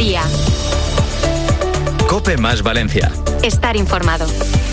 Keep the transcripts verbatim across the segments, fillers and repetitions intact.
Mediodía. COPE más Valencia. Estar informado.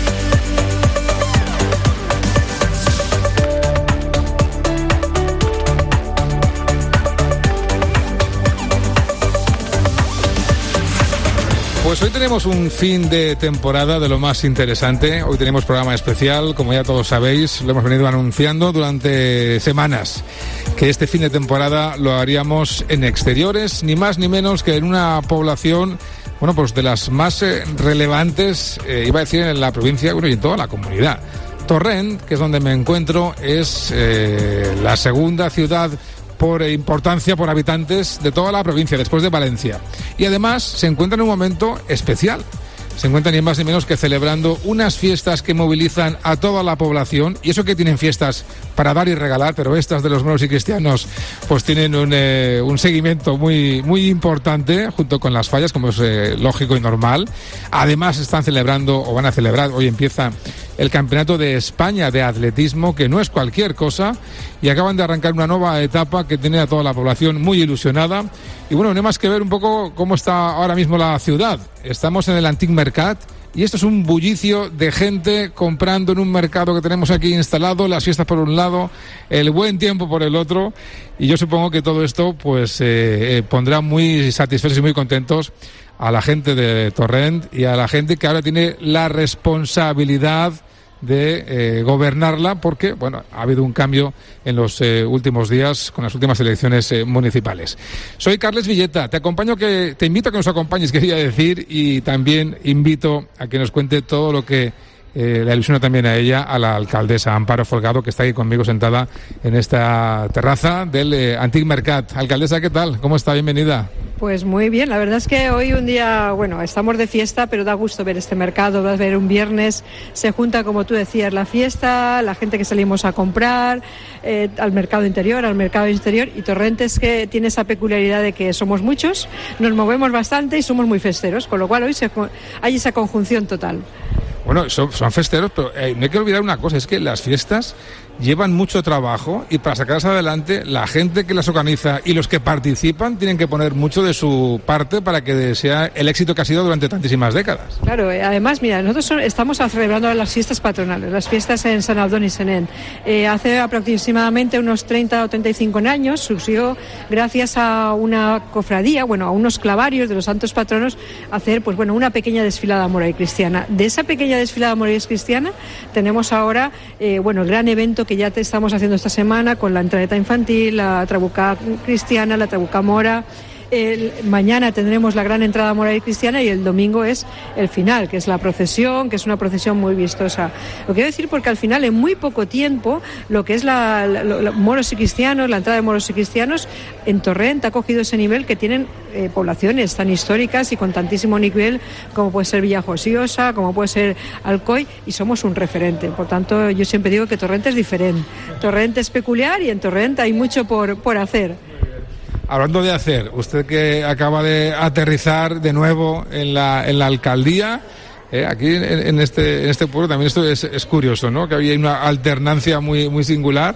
Pues hoy tenemos un fin de temporada de lo más interesante. Hoy tenemos programa especial, como ya todos sabéis, lo hemos venido anunciando durante semanas, que este fin de temporada lo haríamos en exteriores, ni más ni menos que en una población, bueno, pues de las más eh, relevantes, eh, iba a decir en la provincia, bueno, y en toda la comunidad. Torrent, que es donde me encuentro, es eh, la segunda ciudad por importancia, por habitantes de toda la provincia, después de Valencia. Y además se encuentra en un momento especial. Se encuentran ni más ni menos que celebrando unas fiestas que movilizan a toda la población. Y eso que tienen fiestas para dar y regalar, pero estas de los moros y cristianos pues tienen un, eh, un seguimiento muy, muy importante junto con las fallas, como es eh, lógico y normal. Además están celebrando, o van a celebrar, hoy empieza el Campeonato de España de Atletismo, que no es cualquier cosa, y acaban de arrancar una nueva etapa que tiene a toda la población muy ilusionada. Y bueno, no hay más que ver un poco cómo está ahora mismo la ciudad. Estamos en el Antic Mercat y esto es un bullicio de gente comprando en un mercado que tenemos aquí instalado, las fiestas por un lado, el buen tiempo por el otro, y yo supongo que todo esto pues eh, eh, pondrá muy satisfechos y muy contentos a la gente de Torrent y a la gente que ahora tiene la responsabilidad de eh, gobernarla, porque bueno, ha habido un cambio en los eh, últimos días con las últimas elecciones eh, municipales. Soy Carles Villeta, te acompaño que te invito a que nos acompañes, quería decir, y también invito a que nos cuente todo lo que eh, le ilusiona también a ella, a la alcaldesa Amparo Folgado, que está aquí conmigo sentada en esta terraza del eh, Antic Mercat. Alcaldesa, ¿qué tal? ¿Cómo está? Bienvenida. Pues muy bien, la verdad es que hoy un día, bueno, estamos de fiesta, pero da gusto ver este mercado, vas a ver un viernes, se junta, como tú decías, la fiesta, la gente que salimos a comprar, eh, al mercado interior, al mercado exterior, y Torrent es que tiene esa peculiaridad de que somos muchos, nos movemos bastante y somos muy festeros, con lo cual hoy se, hay esa conjunción total. Bueno, son, son festeros, pero eh, no hay que olvidar una cosa, es que las fiestas llevan mucho trabajo y para sacarlas adelante la gente que las organiza y los que participan tienen que poner mucho de su parte para que sea el éxito que ha sido durante tantísimas décadas. Claro, eh, además, mira, nosotros estamos celebrando las fiestas patronales, las fiestas en Sant Aldón y Senén. Eh, hace aproximadamente unos treinta o treinta y cinco años surgió, gracias a una cofradía, bueno, a unos clavarios de los santos patronos, hacer pues bueno una pequeña desfilada moral y cristiana. De esa pequeña desfilada moral y cristiana tenemos ahora eh, bueno el gran evento que ya te estamos haciendo esta semana con la entraeta infantil, la trabucá cristiana, la trabucá mora. El, mañana tendremos la gran entrada moral y cristiana y el domingo es el final, que es la procesión, que es una procesión muy vistosa. Lo quiero decir porque al final, en muy poco tiempo, lo que es la, la, la moros y cristianos, la entrada de moros y cristianos en Torrent ha cogido ese nivel que tienen eh, poblaciones tan históricas y con tantísimo nivel como puede ser Villajosiosa, como puede ser Alcoy, y somos un referente. Por tanto, yo siempre digo que Torrent es diferente. Torrent es peculiar y en Torrent hay mucho por, por hacer. Hablando de hacer, usted que acaba de aterrizar de nuevo en la, en la alcaldía, eh, aquí en, en, este, en este pueblo también esto es, es curioso, ¿no? Que había una alternancia muy, muy singular,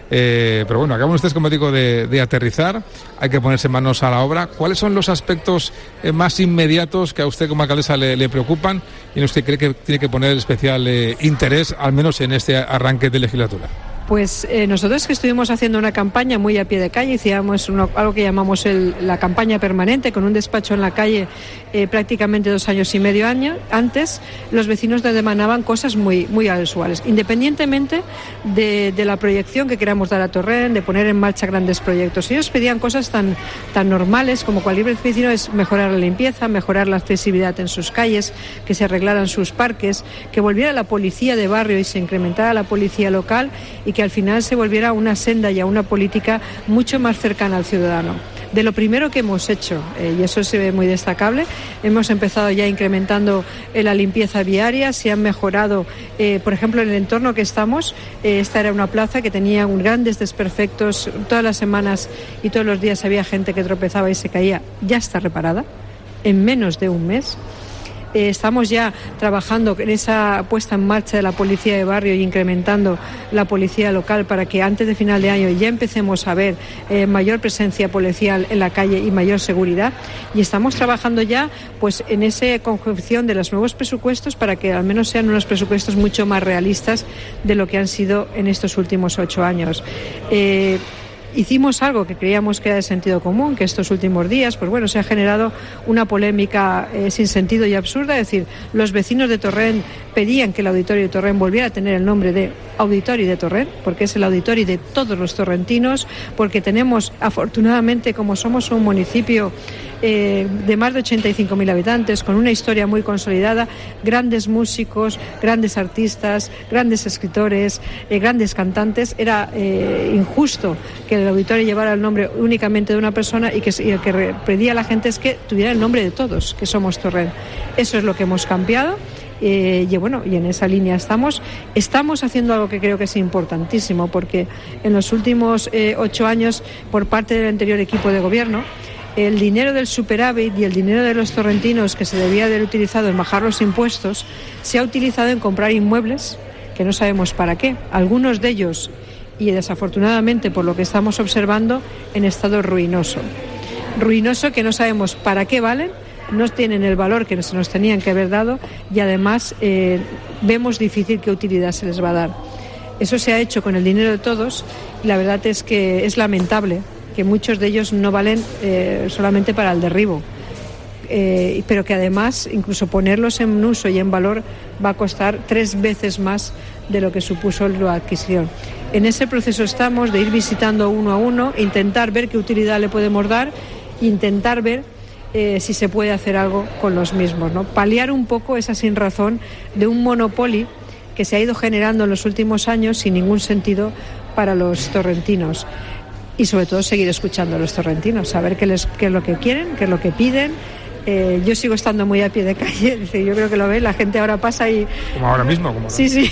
eh, pero bueno, acaban ustedes, como digo, de, de aterrizar, hay que ponerse manos a la obra. ¿Cuáles son los aspectos eh, más inmediatos que a usted como alcaldesa le, le preocupan y en los que cree que tiene que poner especial eh, interés, al menos en este arranque de legislatura? Pues eh, nosotros que estuvimos haciendo una campaña muy a pie de calle, hacíamos uno, algo que llamamos el, la campaña permanente, con un despacho en la calle eh, prácticamente dos años y medio año antes, los vecinos nos demandaban cosas muy, muy usuales, independientemente de, de la proyección que queramos dar a Torrent, de poner en marcha grandes proyectos. Ellos pedían cosas tan, tan normales como cualquier vecino, es mejorar la limpieza, mejorar la accesibilidad en sus calles, que se arreglaran sus parques, que volviera la policía de barrio y se incrementara la policía local, y que al final se volviera una senda y a una política mucho más cercana al ciudadano. De lo primero que hemos hecho, eh, y eso se ve muy destacable, hemos empezado ya incrementando eh, la limpieza viaria, se han mejorado, eh, por ejemplo, en el entorno que estamos, eh, esta era una plaza que tenía un grandes desperfectos, todas las semanas y todos los días había gente que tropezaba y se caía, ya está reparada, en menos de un mes. Eh, estamos ya trabajando en esa puesta en marcha de la policía de barrio y incrementando la policía local para que antes de final de año ya empecemos a ver eh, mayor presencia policial en la calle y mayor seguridad. Y estamos trabajando ya pues en esa conjunción de los nuevos presupuestos para que al menos sean unos presupuestos mucho más realistas de lo que han sido en estos últimos ocho años. Eh, Hicimos algo que creíamos que era de sentido común, que estos últimos días, pues bueno, se ha generado una polémica eh, sin sentido y absurda. Es decir, los vecinos de Torrent pedían que el Auditorio de Torrent volviera a tener el nombre de Auditorio de Torrent, porque es el auditorio de todos los torrentinos, porque tenemos, afortunadamente, como somos un municipio eh, de más de ochenta y cinco mil habitantes, con una historia muy consolidada, grandes músicos, grandes artistas, grandes escritores, eh, grandes cantantes. Era eh, injusto que el auditorio llevara el nombre únicamente de una persona y que, y el que pedía a la gente es que tuviera el nombre de todos, que somos Torrent. Eso es lo que hemos cambiado. Eh, y bueno, y en esa línea estamos. Estamos haciendo algo que creo que es importantísimo, porque en los últimos eh, ocho años, por parte del anterior equipo de gobierno, el dinero del superávit y el dinero de los torrentinos que se debía haber utilizado en bajar los impuestos se ha utilizado en comprar inmuebles que no sabemos para qué. Algunos de ellos, y desafortunadamente por lo que estamos observando, en estado ruinoso. Ruinoso que no sabemos para qué valen, no tienen el valor que se nos tenían que haber dado y además eh, vemos difícil qué utilidad se les va a dar. Eso se ha hecho con el dinero de todos y la verdad es que es lamentable que muchos de ellos no valen eh, solamente para el derribo, eh, pero que además incluso ponerlos en uso y en valor va a costar tres veces más de lo que supuso la adquisición. En ese proceso estamos de ir visitando uno a uno, intentar ver qué utilidad le podemos dar, intentar ver Eh, si se puede hacer algo con los mismos, ¿no? Paliar un poco esa sinrazón de un monopolio que se ha ido generando en los últimos años sin ningún sentido para los torrentinos. Y sobre todo seguir escuchando a los torrentinos, saber qué, les, qué es lo que quieren, qué es lo que piden. Eh, yo sigo estando muy a pie de calle, yo creo que lo ve, la gente ahora pasa y... Como ahora mismo. Como sí, sí.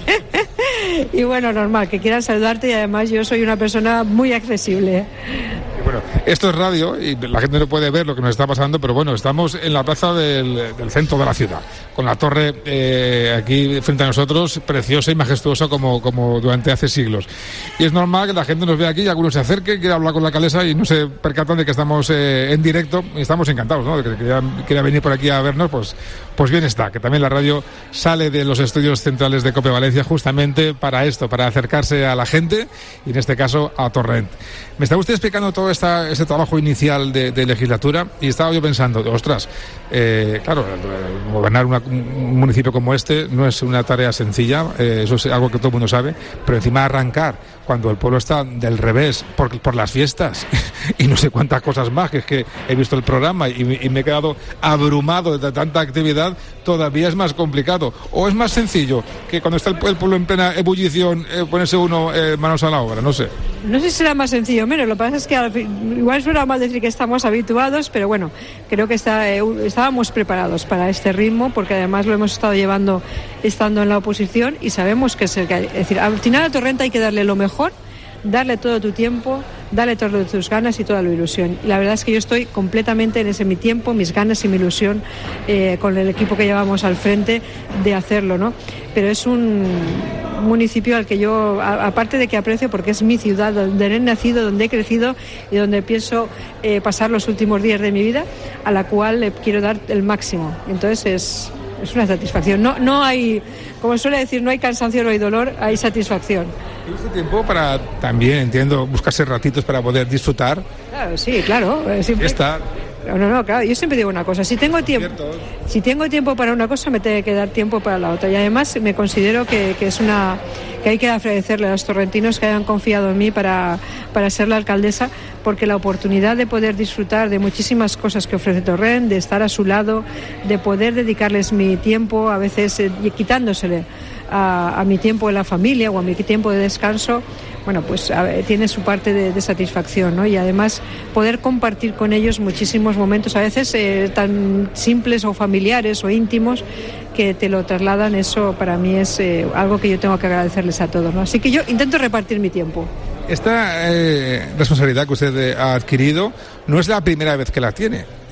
Y bueno, normal, que quieran saludarte y además yo soy una persona muy accesible. Bueno, esto es radio y la gente no puede ver lo que nos está pasando, pero bueno, estamos en la plaza del, del centro de la ciudad, con la torre eh, aquí frente a nosotros, preciosa y majestuosa como, como durante hace siglos. Y es normal que la gente nos vea aquí y algunos se acerquen, quiera hablar con la alcaldesa y no se percatan de que estamos eh, en directo y estamos encantados, ¿no? De que quiera, quiera venir por aquí a vernos, pues, pues bien está, que también la radio sale de los estudios centrales de COPE Valencia justamente para esto, para acercarse a la gente y en este caso a Torrent. Me está usted explicando todo esta, este trabajo inicial de, de legislatura y estaba yo pensando, ostras, eh, claro, gobernar una, un municipio como este no es una tarea sencilla, eh, eso es algo que todo el mundo sabe, pero encima arrancar cuando el pueblo está del revés por, por las fiestas y no sé cuántas cosas más, que es que he visto el programa y, y me he quedado abrumado de tanta actividad, todavía es más complicado. ¿O es más sencillo que cuando está el, el pueblo en plena ebullición eh, ponerse uno eh, manos a la obra? No sé. No sé si será más sencillo o menos, lo que pasa es que igual suena mal decir que estamos habituados, pero bueno, creo que está, eh, estábamos preparados para este ritmo porque además lo hemos estado llevando estando en la oposición y sabemos que es el que hay. Es decir, al final a Torrent hay que darle lo mejor, darle todo tu tiempo, darle todas tus ganas y toda la ilusión. Y la verdad es que yo estoy completamente en ese mi tiempo, mis ganas y mi ilusión eh, con el equipo que llevamos al frente de hacerlo, ¿no? Pero es un municipio al que yo, a, aparte de que aprecio porque es mi ciudad, donde he nacido, donde he crecido y donde pienso eh, pasar los últimos días de mi vida, a la cual le quiero dar el máximo. Entonces es... Es una satisfacción. No, no hay, como suele decir, no hay cansancio, no hay dolor, hay satisfacción. ¿Tienes este tiempo para también, entiendo, buscarse ratitos para poder disfrutar? Claro, sí, claro. Siempre... Estar... No, no, no, claro, yo siempre digo una cosa, si tengo tiempo, si tengo tiempo para una cosa, me tiene que dar tiempo para la otra. Y además me considero que, que es una que hay que agradecerle a los torrentinos que hayan confiado en mí para, para ser la alcaldesa, porque la oportunidad de poder disfrutar de muchísimas cosas que ofrece Torrent, de estar a su lado, de poder dedicarles mi tiempo, a veces eh, quitándosele a, a mi tiempo de la familia o a mi tiempo de descanso, bueno, pues a ver, tiene su parte de, de satisfacción, ¿no? Y además poder compartir con ellos muchísimos momentos, a veces eh, tan simples o familiares o íntimos, que te lo trasladan, eso para mí es eh, algo que yo tengo que agradecerles a todos, ¿no? Así que yo intento repartir mi tiempo. Esta eh, responsabilidad que usted ha adquirido no es la primera vez que la tiene.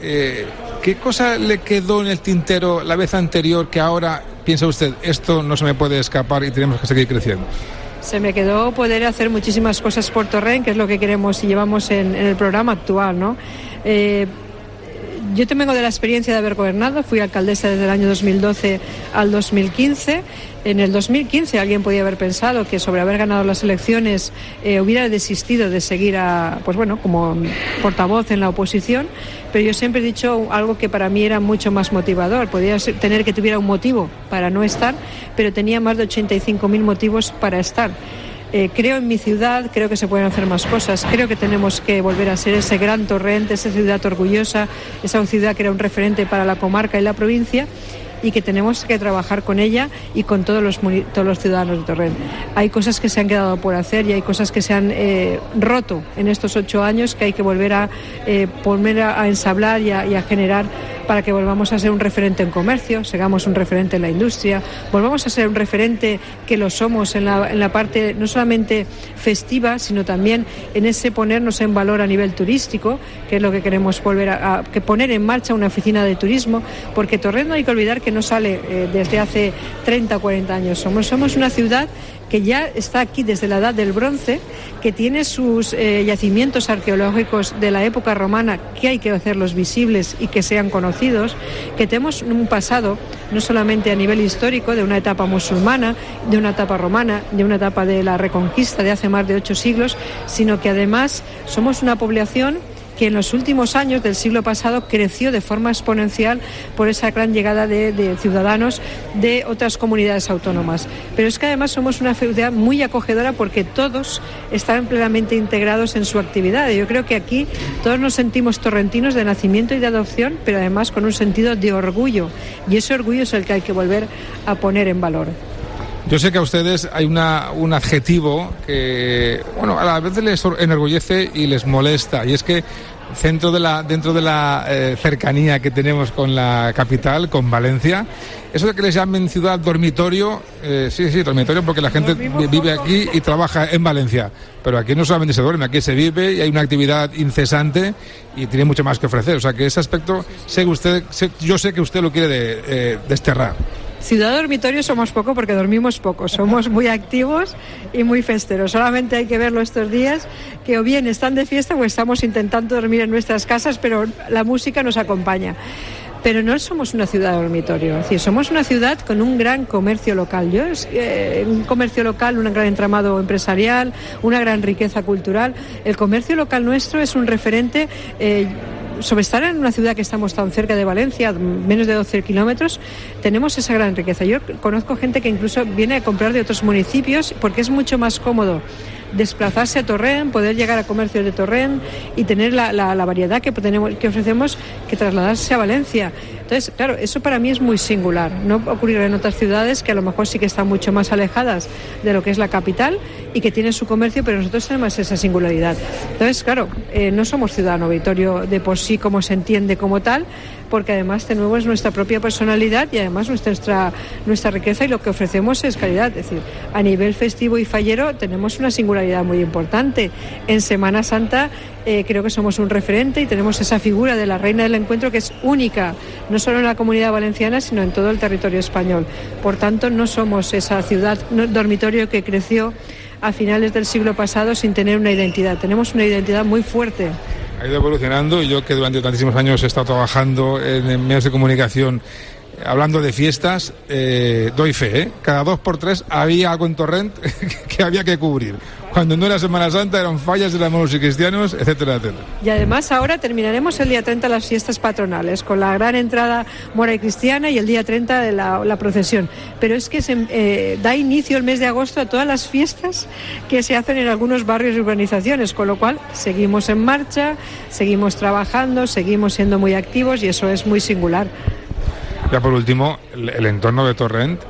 eh, ¿qué cosa le quedó en el tintero la vez anterior que ahora piensa usted, esto no se me puede escapar y tenemos que seguir creciendo? Se me quedó poder hacer muchísimas cosas por Torrent, que es lo que queremos y llevamos en, en el programa actual, ¿no? Eh, Yo te vengo de la experiencia de haber gobernado, fui alcaldesa desde el año dos mil doce al dos mil quince. En el dos mil quince alguien podía haber pensado que sobre haber ganado las elecciones eh, hubiera desistido de seguir a, pues bueno, como portavoz en la oposición, pero yo siempre he dicho algo que para mí era mucho más motivador. Podía ser, tener que tuviera un motivo para no estar, pero tenía más de ochenta y cinco mil motivos para estar. Eh, creo en mi ciudad, creo que se pueden hacer más cosas, creo que tenemos que volver a ser ese gran Torrent, esa ciudad orgullosa, esa ciudad que era un referente para la comarca y la provincia, y que tenemos que trabajar con ella y con todos los, todos los ciudadanos de Torrent. Hay cosas que se han quedado por hacer y hay cosas que se han eh, roto en estos ocho años que hay que volver a eh, poner a, a ensablar y a, y a generar para que volvamos a ser un referente en comercio, sigamos un referente en la industria, volvamos a ser un referente que lo somos en la, en la parte no solamente festiva, sino también en ese ponernos en valor a nivel turístico, que es lo que queremos volver a, a que poner en marcha una oficina de turismo, porque Torrent no hay que olvidar que no sale eh, desde hace treinta o cuarenta años, somos, somos una ciudad que ya está aquí desde la edad del bronce, que tiene sus eh, yacimientos arqueológicos de la época romana que hay que hacerlos visibles y que sean conocidos, que tenemos un pasado no solamente a nivel histórico de una etapa musulmana, de una etapa romana, de una etapa de la Reconquista de hace más de ocho siglos, sino que además somos una población que en los últimos años del siglo pasado creció de forma exponencial por esa gran llegada de, de ciudadanos de otras comunidades autónomas. Pero es que además somos una ciudad muy acogedora porque todos están plenamente integrados en su actividad. Yo creo que aquí todos nos sentimos torrentinos de nacimiento y de adopción, pero además con un sentido de orgullo. Y ese orgullo es el que hay que volver a poner en valor. Yo sé que a ustedes hay una, un adjetivo que, bueno, a la vez les enorgullece y les molesta, y es que dentro de la, dentro de la eh, cercanía que tenemos con la capital, con Valencia, eso de que les llamen ciudad dormitorio, eh, sí, sí, dormitorio porque la gente vive aquí y trabaja en Valencia, pero aquí no solamente se duerme, aquí se vive y hay una actividad incesante y tiene mucho más que ofrecer, o sea que ese aspecto, sé que usted, sé, yo sé que usted lo quiere de, eh, desterrar. Ciudad dormitorio somos poco porque dormimos poco, somos muy activos y muy festeros. Solamente hay que verlo estos días, que o bien están de fiesta o estamos intentando dormir en nuestras casas, pero la música nos acompaña. Pero no somos una ciudad dormitorio, es decir, somos una ciudad con un gran comercio local. Yo, eh, un comercio local, un gran entramado empresarial, una gran riqueza cultural. El comercio local nuestro es un referente. Eh, sobre estar en una ciudad que estamos tan cerca de Valencia, menos de doce kilómetros, tenemos esa gran riqueza. Yo conozco gente que incluso viene a comprar de otros municipios porque es mucho más cómodo desplazarse a Torrent, poder llegar a comercios de Torrent y tener la, la, la variedad que, tenemos, que ofrecemos que trasladarse a Valencia. Entonces, claro, eso para mí es muy singular. No ocurrirá en otras ciudades que a lo mejor sí que están mucho más alejadas de lo que es la capital y que tienen su comercio, pero nosotros tenemos esa singularidad. Entonces, claro, eh, no somos ciudad dormitorio de por sí como se entiende como tal, porque además tenemos nuestra propia personalidad y además nuestra, nuestra riqueza y lo que ofrecemos es calidad. Es decir, a nivel festivo y fallero tenemos una singularidad muy importante. En Semana Santa eh, creo que somos un referente y tenemos esa figura de la Reina del Encuentro que es única, no solo en la Comunidad Valenciana, sino en todo el territorio español. Por tanto, no somos esa ciudad dormitorio que creció a finales del siglo pasado sin tener una identidad. Tenemos una identidad muy fuerte. Ha ido evolucionando y yo que durante tantísimos años he estado trabajando en medios de comunicación hablando de fiestas, eh, doy fe, ¿eh? Cada dos por tres había algo en Torrent que había que cubrir. Cuando no era Semana Santa eran fallas de los y cristianos, etcétera, etcétera. Y además ahora terminaremos el día treinta las fiestas patronales, con la gran entrada mora y cristiana y el día treinta de la, la procesión. Pero es que se eh, da inicio el mes de agosto a todas las fiestas que se hacen en algunos barrios y urbanizaciones, con lo cual seguimos en marcha, seguimos trabajando, seguimos siendo muy activos y eso es muy singular. Ya por último, el, el entorno de Torrent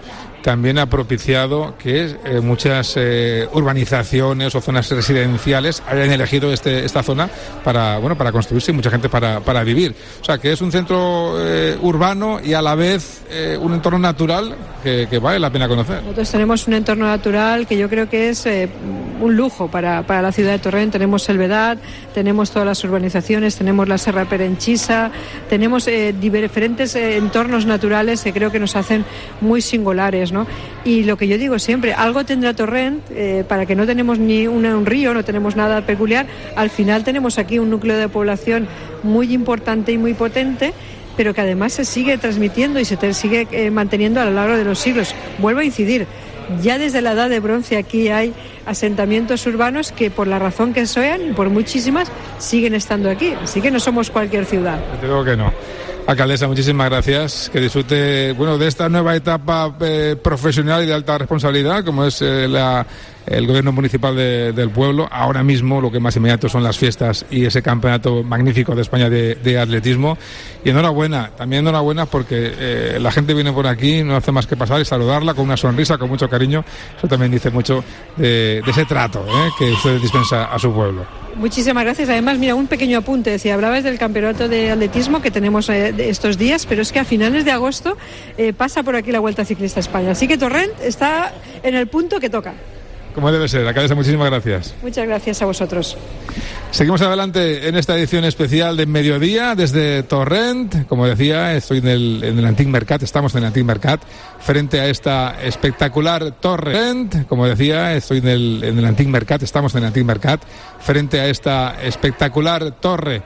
también ha propiciado que eh, muchas eh, urbanizaciones o zonas residenciales hayan elegido este, esta zona para, bueno, para construirse y mucha gente para, para vivir. O sea, que es un centro eh, urbano y a la vez eh, un entorno natural que, que vale la pena conocer. Nosotros tenemos un entorno natural que yo creo que es eh, un lujo para, para la ciudad de Torrent. Tenemos el Vedad, tenemos todas las urbanizaciones, tenemos la Serra Perenchisa, tenemos eh, diferentes eh, entornos naturales que creo que nos hacen muy singulares, ¿no? Y lo que yo digo siempre, algo tendrá Torrent, eh, para que no tenemos ni una, un río, no tenemos nada peculiar, al final tenemos aquí un núcleo de población muy importante y muy potente, pero que además se sigue transmitiendo y se te sigue eh, manteniendo a lo largo de los siglos. Vuelvo a incidir, ya desde la Edad de Bronce aquí hay asentamientos urbanos que por la razón que sean, y por muchísimas, siguen estando aquí. Así que no somos cualquier ciudad. Te digo que no. Alcaldesa, muchísimas gracias. Que disfrute, bueno, de esta nueva etapa eh, profesional y de alta responsabilidad, como es eh, la, el gobierno municipal de, del pueblo. Ahora mismo lo que más inmediato son las fiestas y ese campeonato magnífico de España de, de atletismo. Y enhorabuena, también enhorabuena porque eh, la gente viene por aquí, no hace más que pasar y saludarla con una sonrisa, con mucho cariño. Eso también dice mucho de, de ese trato eh, que usted dispensa a su pueblo. Muchísimas gracias. Además, mira, un pequeño apunte. Si hablabas del campeonato de atletismo que tenemos eh, estos días, pero es que a finales de agosto eh, pasa por aquí la Vuelta Ciclista a España. Así que Torrent está en el punto que toca. Como debe ser. Alcaldesa, muchísimas gracias. Muchas gracias a vosotros. Seguimos adelante en esta edición especial de Mediodía desde Torrent. Como decía, estoy en el, en el Antic Mercat, estamos en el Antic Mercat, frente a esta espectacular torre. Como decía, estoy en el, en el Antic Mercat, estamos en el Antic Mercat, frente a esta espectacular torre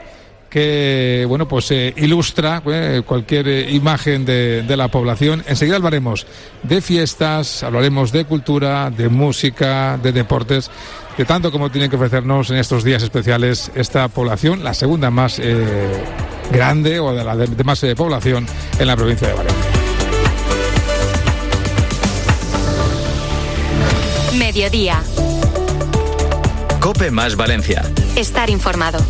que, bueno, pues eh, ilustra eh, cualquier eh, imagen de, de la población. Enseguida hablaremos de fiestas, hablaremos de cultura, de música, de deportes, de tanto como tiene que ofrecernos en estos días especiales esta población, la segunda más eh, grande o de la de, de más eh, población en la provincia de Valencia. Mediodía. COPE más Valencia. Estar informado.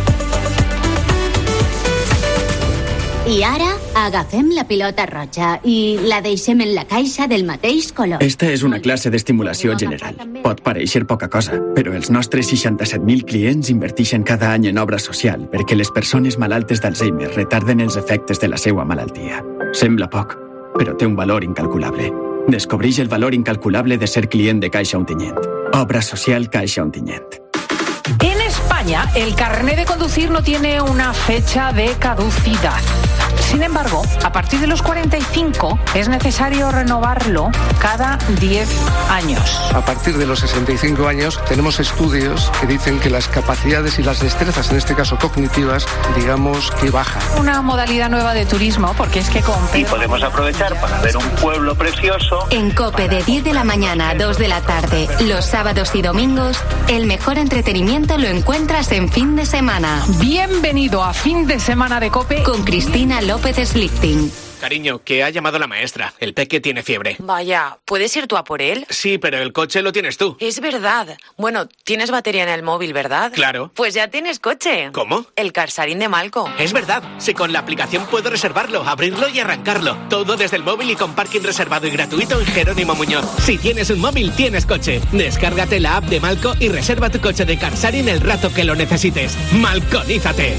I ara agafem la pilota roja i la deixem en la caixa del mateix color. Esta és una classe d'estimulació general. Pot pareixer poca cosa, però els nostres seixanta-set mil clients inverteixen cada any en obra social perquè les persones malaltes d'Alzheimer retarden els efectes de la seva malaltia. Sembla poc, però té un valor incalculable. Descobreix el valor incalculable de ser client de Caixa Ontinyent. Obra social Caixa Ontinyent. En España, el carnet de conducir no tiene una fecha de caducidad. Sin embargo, a partir de los cuarenta y cinco es necesario renovarlo cada diez años. A partir de los sesenta y cinco años tenemos estudios que dicen que las capacidades y las destrezas, en este caso cognitivas, digamos que bajan. Una modalidad nueva de turismo, porque es que con Pedro... Y podemos aprovechar para ver un pueblo precioso. En COPE de diez de la mañana a dos de la tarde, los sábados y domingos, el mejor entretenimiento lo encuentras en fin de semana. Bienvenido a Fin de Semana de COPE con Cristina López Slichting. Cariño, que ha llamado la maestra. El peque tiene fiebre. Vaya, ¿puedes ir tú a por él? Sí, pero el coche lo tienes tú. Es verdad. Bueno, tienes batería en el móvil, ¿verdad? Claro. Pues ya tienes coche. ¿Cómo? El Carsarín de Malco. Es verdad. Si con la aplicación puedo reservarlo, abrirlo y arrancarlo. Todo desde el móvil y con parking reservado y gratuito en Jerónimo Muñoz. Si tienes un móvil, tienes coche. Descárgate la app de Malco y reserva tu coche de Carsarín el rato que lo necesites. ¡Malconízate!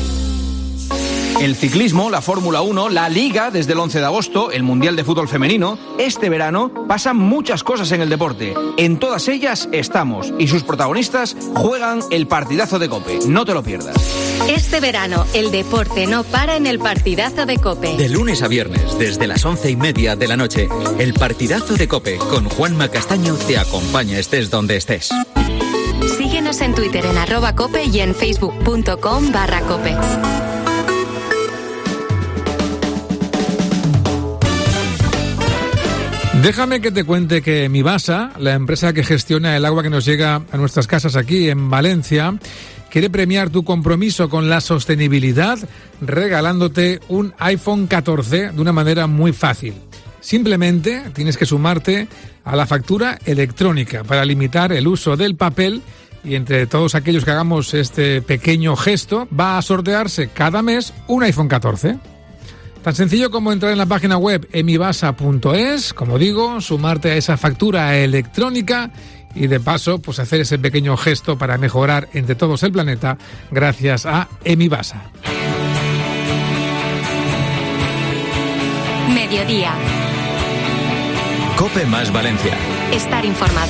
El ciclismo, la Fórmula uno, la Liga desde el once de agosto, el Mundial de Fútbol Femenino. Este verano pasan muchas cosas en el deporte. En todas ellas estamos y sus protagonistas juegan el partidazo de COPE. No te lo pierdas. Este verano el deporte no para en el partidazo de COPE. De lunes a viernes, desde las once y media de la noche, el partidazo de COPE con Juanma Castaño te acompaña estés donde estés. Síguenos en Twitter en arroba COPE y en facebook.com barra COPE. Déjame que te cuente que Mibasa, la empresa que gestiona el agua que nos llega a nuestras casas aquí en Valencia, quiere premiar tu compromiso con la sostenibilidad regalándote un iPhone catorce de una manera muy fácil. Simplemente tienes que sumarte a la factura electrónica para limitar el uso del papel y entre todos aquellos que hagamos este pequeño gesto va a sortearse cada mes un iPhone catorce. Tan sencillo como entrar en la página web emibasa punto es, como digo, sumarte a esa factura electrónica y de paso pues hacer ese pequeño gesto para mejorar entre todos el planeta gracias a Emibasa. Mediodía. COPE más Valencia. Estar informado.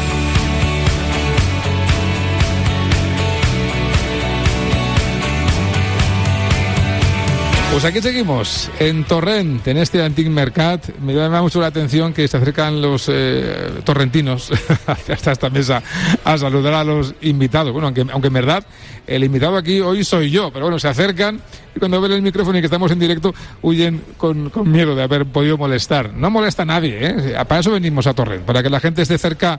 Pues aquí seguimos, en Torrent, en este Antic Mercat. Me llama mucho la atención que se acercan los eh, torrentinos hasta esta mesa a saludar a los invitados. Bueno, aunque, aunque en verdad el invitado aquí hoy soy yo, pero bueno, se acercan y cuando ven el micrófono y que estamos en directo huyen con, con miedo de haber podido molestar. No molesta a nadie, ¿eh? Para eso venimos a Torrent, para que la gente esté cerca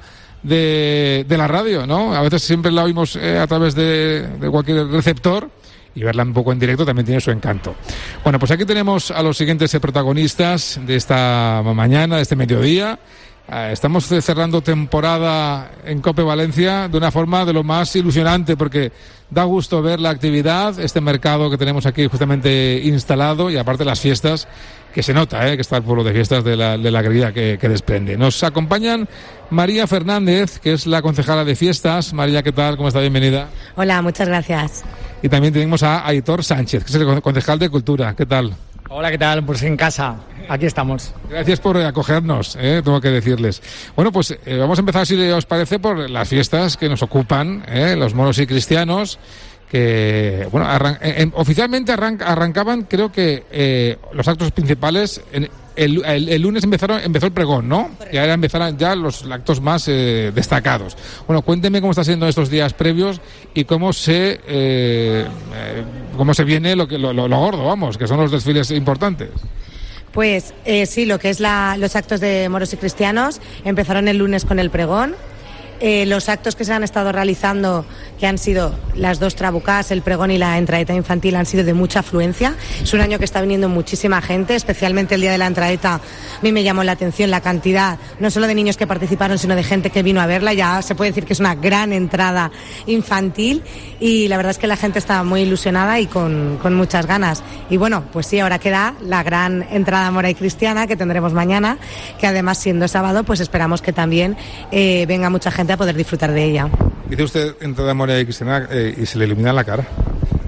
de, de la radio, ¿no? A veces siempre la oímos eh, a través de, de cualquier receptor. Y verla un poco en directo también tiene su encanto. Bueno, pues aquí tenemos a los siguientes protagonistas de esta mañana, de este mediodía. Uh, estamos cerrando temporada en COPE Valencia de una forma de lo más ilusionante, porque da gusto ver la actividad, este mercado que tenemos aquí justamente instalado, y aparte las fiestas, que se nota eh, que está el pueblo de fiestas de la, de la alegría que, que desprende. Nos acompañan María Fernández, que es la concejala de fiestas. María, ¿qué tal? ¿Cómo está? Bienvenida. Hola, muchas gracias. Y también tenemos a Aitor Sánchez, que es el concejal de Cultura. ¿Qué tal? Hola, ¿qué tal? Pues en casa, aquí estamos. Gracias por acogernos, ¿eh? Tengo que decirles. Bueno, pues eh, vamos a empezar, si os parece, por las fiestas que nos ocupan, ¿eh? Los moros y cristianos, que, bueno, arran- eh, oficialmente arran- arrancaban, creo que eh, los actos principales... En, El, el, el lunes empezaron, empezó el pregón, ¿no? Y ahora empezarán ya los actos más eh, destacados. Bueno, cuénteme cómo está siendo estos días previos y cómo se eh, eh, cómo se viene lo, que, lo, lo, lo gordo, vamos, que son los desfiles importantes. Pues eh, sí, lo que es la, los actos de moros y cristianos empezaron el lunes con el pregón. Eh, los actos que se han estado realizando, que han sido las dos trabucas, el pregón y la entraeta infantil, han sido de mucha afluencia. Es un año que está viniendo muchísima gente, especialmente el día de la entraeta. A mí me llamó la atención la cantidad, no solo de niños que participaron, sino de gente que vino a verla. Ya se puede decir que es una gran entrada infantil y la verdad es que la gente está muy ilusionada y con, con muchas ganas. Y bueno, pues sí, ahora queda la gran entrada mora y cristiana que tendremos mañana, que además, siendo sábado, pues esperamos que también eh, venga mucha gente a poder disfrutar de ella. Dice usted entrada mora y cristiana eh, y se le ilumina la cara.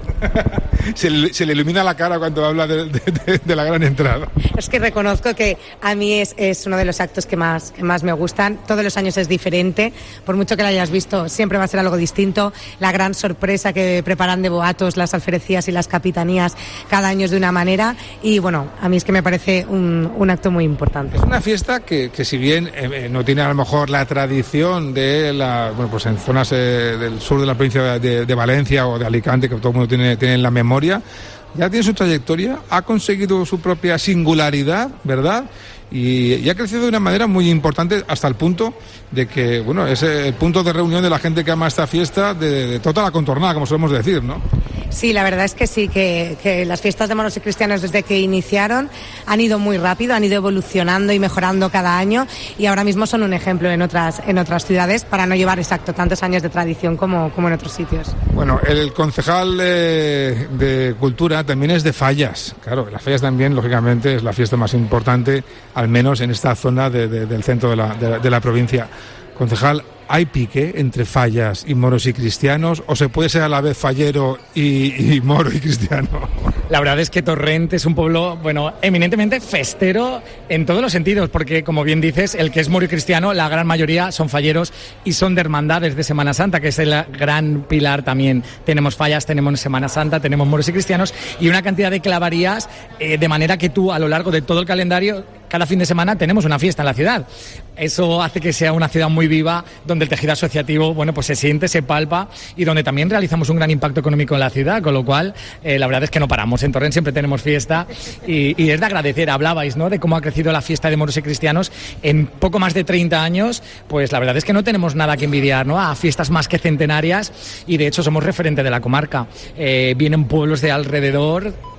se, le, se le ilumina la cara cuando habla de, de, de, de la gran entrada. Es que reconozco que a mí es, es uno de los actos que más, que más me gustan. Todos los años es diferente, por mucho que lo hayas visto, siempre va a ser algo distinto. La gran sorpresa que preparan de boatos las alferecías y las capitanías cada año es de una manera, y bueno, a mí es que me parece un, un acto muy importante. Es una fiesta que, que si bien eh, no tiene a lo mejor la tradición de la, bueno, pues en zonas eh, del sur de la provincia de, de Valencia o de Alicante, que todo el mundo tiene, tiene en la memoria, ya tiene su trayectoria, ha conseguido su propia singularidad, ¿verdad? Y, y ha crecido de una manera muy importante hasta el punto de que, bueno, es el punto de reunión de la gente que ama esta fiesta, de, de toda la contornada, como solemos decir, ¿no? Sí, la verdad es que sí, que, que las fiestas de moros y cristianos desde que iniciaron han ido muy rápido, han ido evolucionando y mejorando cada año, y ahora mismo son un ejemplo en otras en otras ciudades, para no llevar exacto tantos años de tradición como, como en otros sitios. Bueno, el concejal de, de Cultura también es de Fallas. Claro, las Fallas también, lógicamente, es la fiesta más importante, al menos en esta zona de, de, del centro de la, de, de la provincia. Concejal, ¿hay pique entre Fallas y moros y cristianos? ¿O se puede ser a la vez fallero y, y moro y cristiano? La verdad es que Torrent es un pueblo, bueno, eminentemente festero en todos los sentidos, porque, como bien dices, el que es moro y cristiano, la gran mayoría son falleros y son de hermandades de Semana Santa, que es el gran pilar también. Tenemos Fallas, tenemos Semana Santa, tenemos moros y cristianos y una cantidad de clavarías, eh, de manera que tú, a lo largo de todo el calendario, cada fin de semana tenemos una fiesta en la ciudad. Eso hace que sea una ciudad muy viva, donde el tejido asociativo, bueno, pues se siente, se palpa, y donde también realizamos un gran impacto económico en la ciudad, con lo cual eh, la verdad es que no paramos. En Torrent siempre tenemos fiesta y, y es de agradecer. Hablabais, ¿no?, de cómo ha crecido la fiesta de moros y cristianos en poco más de treinta años. Pues la verdad es que no tenemos nada que envidiar, ¿no?, a fiestas más que centenarias, y de hecho somos referente de la comarca. Eh, vienen pueblos de alrededor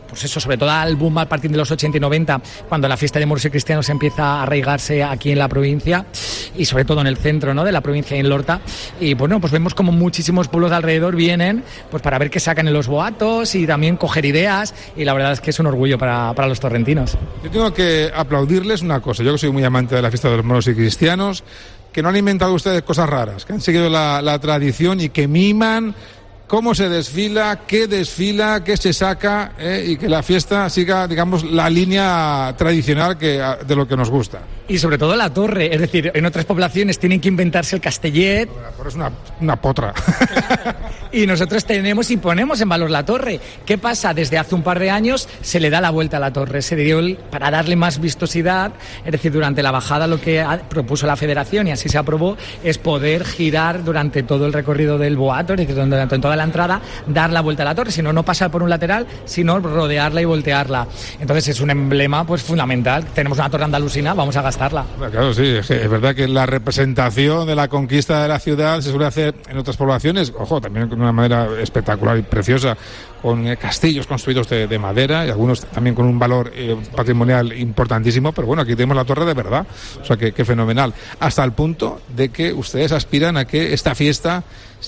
pues eso, sobre todo al boom a partir de los ochenta y noventa, cuando la fiesta de moros y cristianos empieza a arraigarse aquí en la provincia y sobre todo en el centro, ¿no?, de la provincia y en Lorta. Y bueno, pues vemos como muchísimos pueblos de alrededor vienen pues para ver qué sacan en los boatos y también coger ideas, y la verdad es que es un orgullo para, para los torrentinos. Yo tengo que aplaudirles una cosa, yo que soy muy amante de la fiesta de los moros y cristianos, que no han inventado ustedes cosas raras, que han seguido la, la tradición y que miman cómo se desfila, qué desfila, qué se saca, eh, y que la fiesta siga, digamos, la línea tradicional que, de lo que nos gusta. Y sobre todo la torre, es decir, en otras poblaciones tienen que inventarse el castellet. La torre es una, una potra. Y nosotros tenemos y ponemos en valor la torre. ¿Qué pasa? Desde hace un par de años se le da la vuelta a la torre. Se dio el, para darle más vistosidad, es decir, durante la bajada lo que ha, propuso la Federación y así se aprobó es poder girar durante todo el recorrido del boato, es decir, durante en toda la entrada, dar la vuelta a la torre, sino no pasar por un lateral, sino rodearla y voltearla. Entonces es un emblema pues fundamental. Tenemos una torre andalusina, vamos a gastarla. Claro, sí, es, que es verdad que la representación de la conquista de la ciudad se suele hacer en otras poblaciones, ojo, también de una manera espectacular y preciosa, con eh, castillos construidos de, de madera y algunos también con un valor eh, patrimonial importantísimo, pero bueno, aquí tenemos la torre de verdad, o sea que, que fenomenal, hasta el punto de que ustedes aspiran a que esta fiesta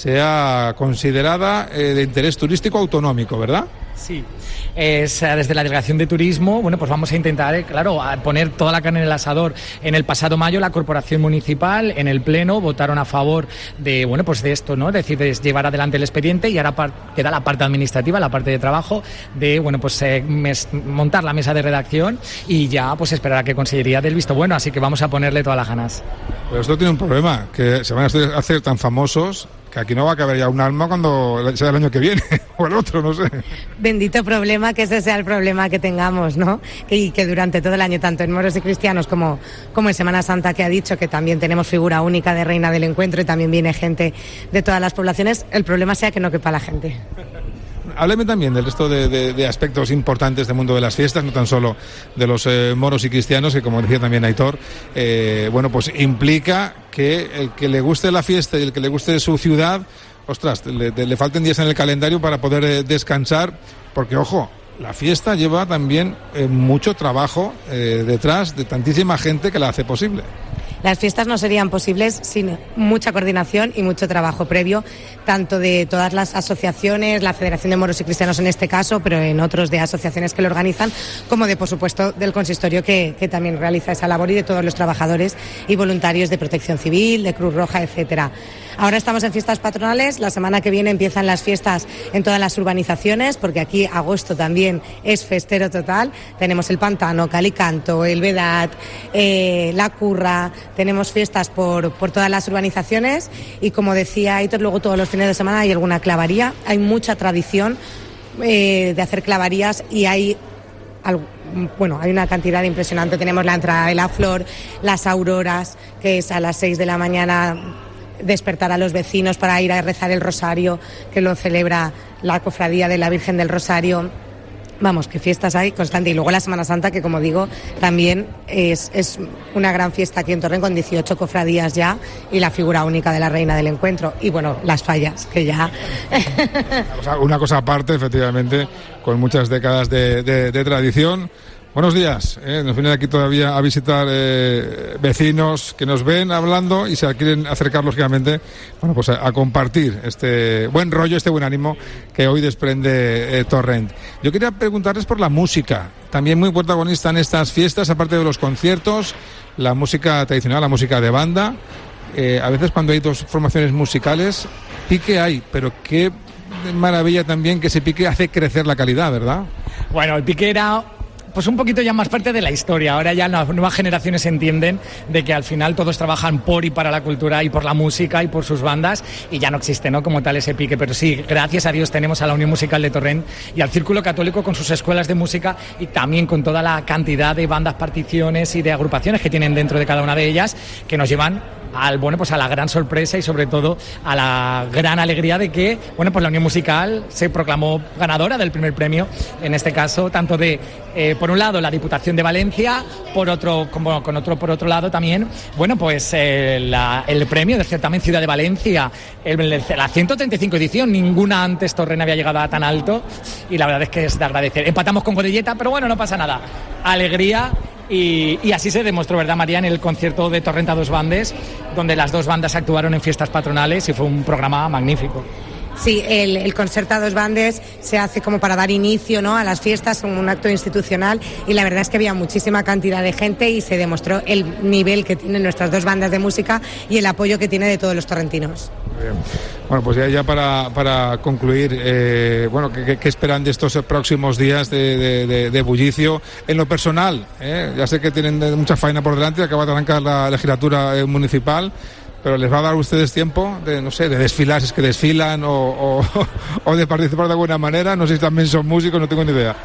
sea considerada eh, de interés turístico autonómico, ¿verdad? Sí, es, desde la Delegación de Turismo, bueno, pues vamos a intentar, eh, claro, a poner toda la carne en el asador. En el pasado mayo la Corporación Municipal, en el Pleno, votaron a favor de, bueno, pues de esto, ¿no? Es decir, de llevar adelante el expediente, y ahora par- queda la parte administrativa, la parte de trabajo, de, bueno, pues eh, mes- montar la mesa de redacción y ya, pues esperar a que Consellería del visto bueno, así que vamos a ponerle todas las ganas. Pero esto tiene un problema, que se van a hacer tan famosos que aquí no va a caber ya un alma cuando sea el año que viene, o el otro, no sé. Bendito problema, que ese sea el problema que tengamos, ¿no? Y que durante todo el año, tanto en moros y cristianos como, como en Semana Santa, que ha dicho que también tenemos figura única de reina del encuentro y también viene gente de todas las poblaciones, el problema sea que no quepa la gente. Hábleme también del resto de, de, de aspectos importantes del mundo de las fiestas, no tan solo de los eh, moros y cristianos, que como decía también Aitor, eh, bueno, pues implica que el que le guste la fiesta y el que le guste su ciudad, ostras, le, le falten días en el calendario para poder eh, descansar, porque ojo, la fiesta lleva también eh, mucho trabajo eh, detrás de tantísima gente que la hace posible. Las fiestas no serían posibles sin mucha coordinación y mucho trabajo previo, tanto de todas las asociaciones, la Federación de Moros y Cristianos en este caso, pero en otros de asociaciones que lo organizan, como de, por supuesto, del consistorio que, que también realiza esa labor, y de todos los trabajadores y voluntarios de Protección Civil, de Cruz Roja, etcétera. Ahora estamos en fiestas patronales, la semana que viene empiezan las fiestas en todas las urbanizaciones, porque aquí agosto también es festero total. Tenemos el Pantano, Calicanto, el Vedat, eh, la Curra. Tenemos fiestas por, por todas las urbanizaciones y, como decía Aitor, luego todos los fines de semana hay alguna clavaría. Hay mucha tradición eh, de hacer clavarías y hay, algo, bueno, hay una cantidad impresionante. Tenemos la entrada de la flor, las auroras, que es a las seis de la mañana, despertar a los vecinos para ir a rezar el rosario, que lo celebra la Cofradía de la Virgen del Rosario. Vamos, que fiestas hay constantes. Y luego la Semana Santa, que como digo, también es, es una gran fiesta aquí en Torrent, con dieciocho cofradías ya, y la figura única de la reina del encuentro. Y bueno, las fallas, que ya... Una cosa, una cosa aparte, efectivamente, con muchas décadas de, de, de tradición. Buenos días, ¿eh? Nos vienen aquí todavía a visitar eh, vecinos que nos ven hablando y se quieren acercar, lógicamente, bueno, pues a, a compartir este buen rollo, este buen ánimo que hoy desprende eh, Torrent. Yo quería preguntarles por la música, también muy protagonista en estas fiestas, aparte de los conciertos, la música tradicional, la música de banda. Eh, a veces cuando hay dos formaciones musicales, pique hay, pero qué maravilla también que ese pique hace crecer la calidad, ¿verdad? Bueno, el pique era... pues un poquito ya más parte de la historia. Ahora ya las nuevas generaciones entienden de que al final todos trabajan por y para la cultura y por la música y por sus bandas, y ya no existe, ¿no?, como tal ese pique. Pero sí, gracias a Dios tenemos a la Unión Musical de Torrent y al Círculo Católico con sus escuelas de música, y también con toda la cantidad de bandas, particiones y de agrupaciones que tienen dentro de cada una de ellas, que nos llevan al, bueno, pues a la gran sorpresa y sobre todo a la gran alegría de que, bueno, pues la Unión Musical se proclamó ganadora del primer premio, en este caso, tanto de, eh, por un lado, la Diputación de Valencia, por otro, como con otro, por otro lado también, bueno, pues eh, la, el premio del certamen Ciudad de Valencia, el, el, la ciento treinta y cinco edición, ninguna antes Torrent había llegado a tan alto y la verdad es que es de agradecer. Empatamos con Godelleta, pero bueno, no pasa nada. Alegría. Y, y así se demostró, ¿verdad, María?, en el concierto de Torrent a dos bandes, donde las dos bandas actuaron en fiestas patronales y fue un programa magnífico. Sí, el, el concierto a dos bandes se hace como para dar inicio, ¿no?, a las fiestas, como un acto institucional, y la verdad es que había muchísima cantidad de gente y se demostró el nivel que tienen nuestras dos bandas de música y el apoyo que tiene de todos los torrentinos. Bien. Bueno, pues ya, ya para, para concluir, eh, bueno, ¿qué, qué esperan de estos próximos días de, de, de, de bullicio? En lo personal, ¿eh? Ya sé que tienen mucha faena por delante, acaba de arrancar la legislatura eh, municipal, pero ¿les va a dar a ustedes tiempo de, no sé, de desfilar, si es que desfilan, o, o, o de participar de alguna manera? No sé si también son músicos, no tengo ni idea.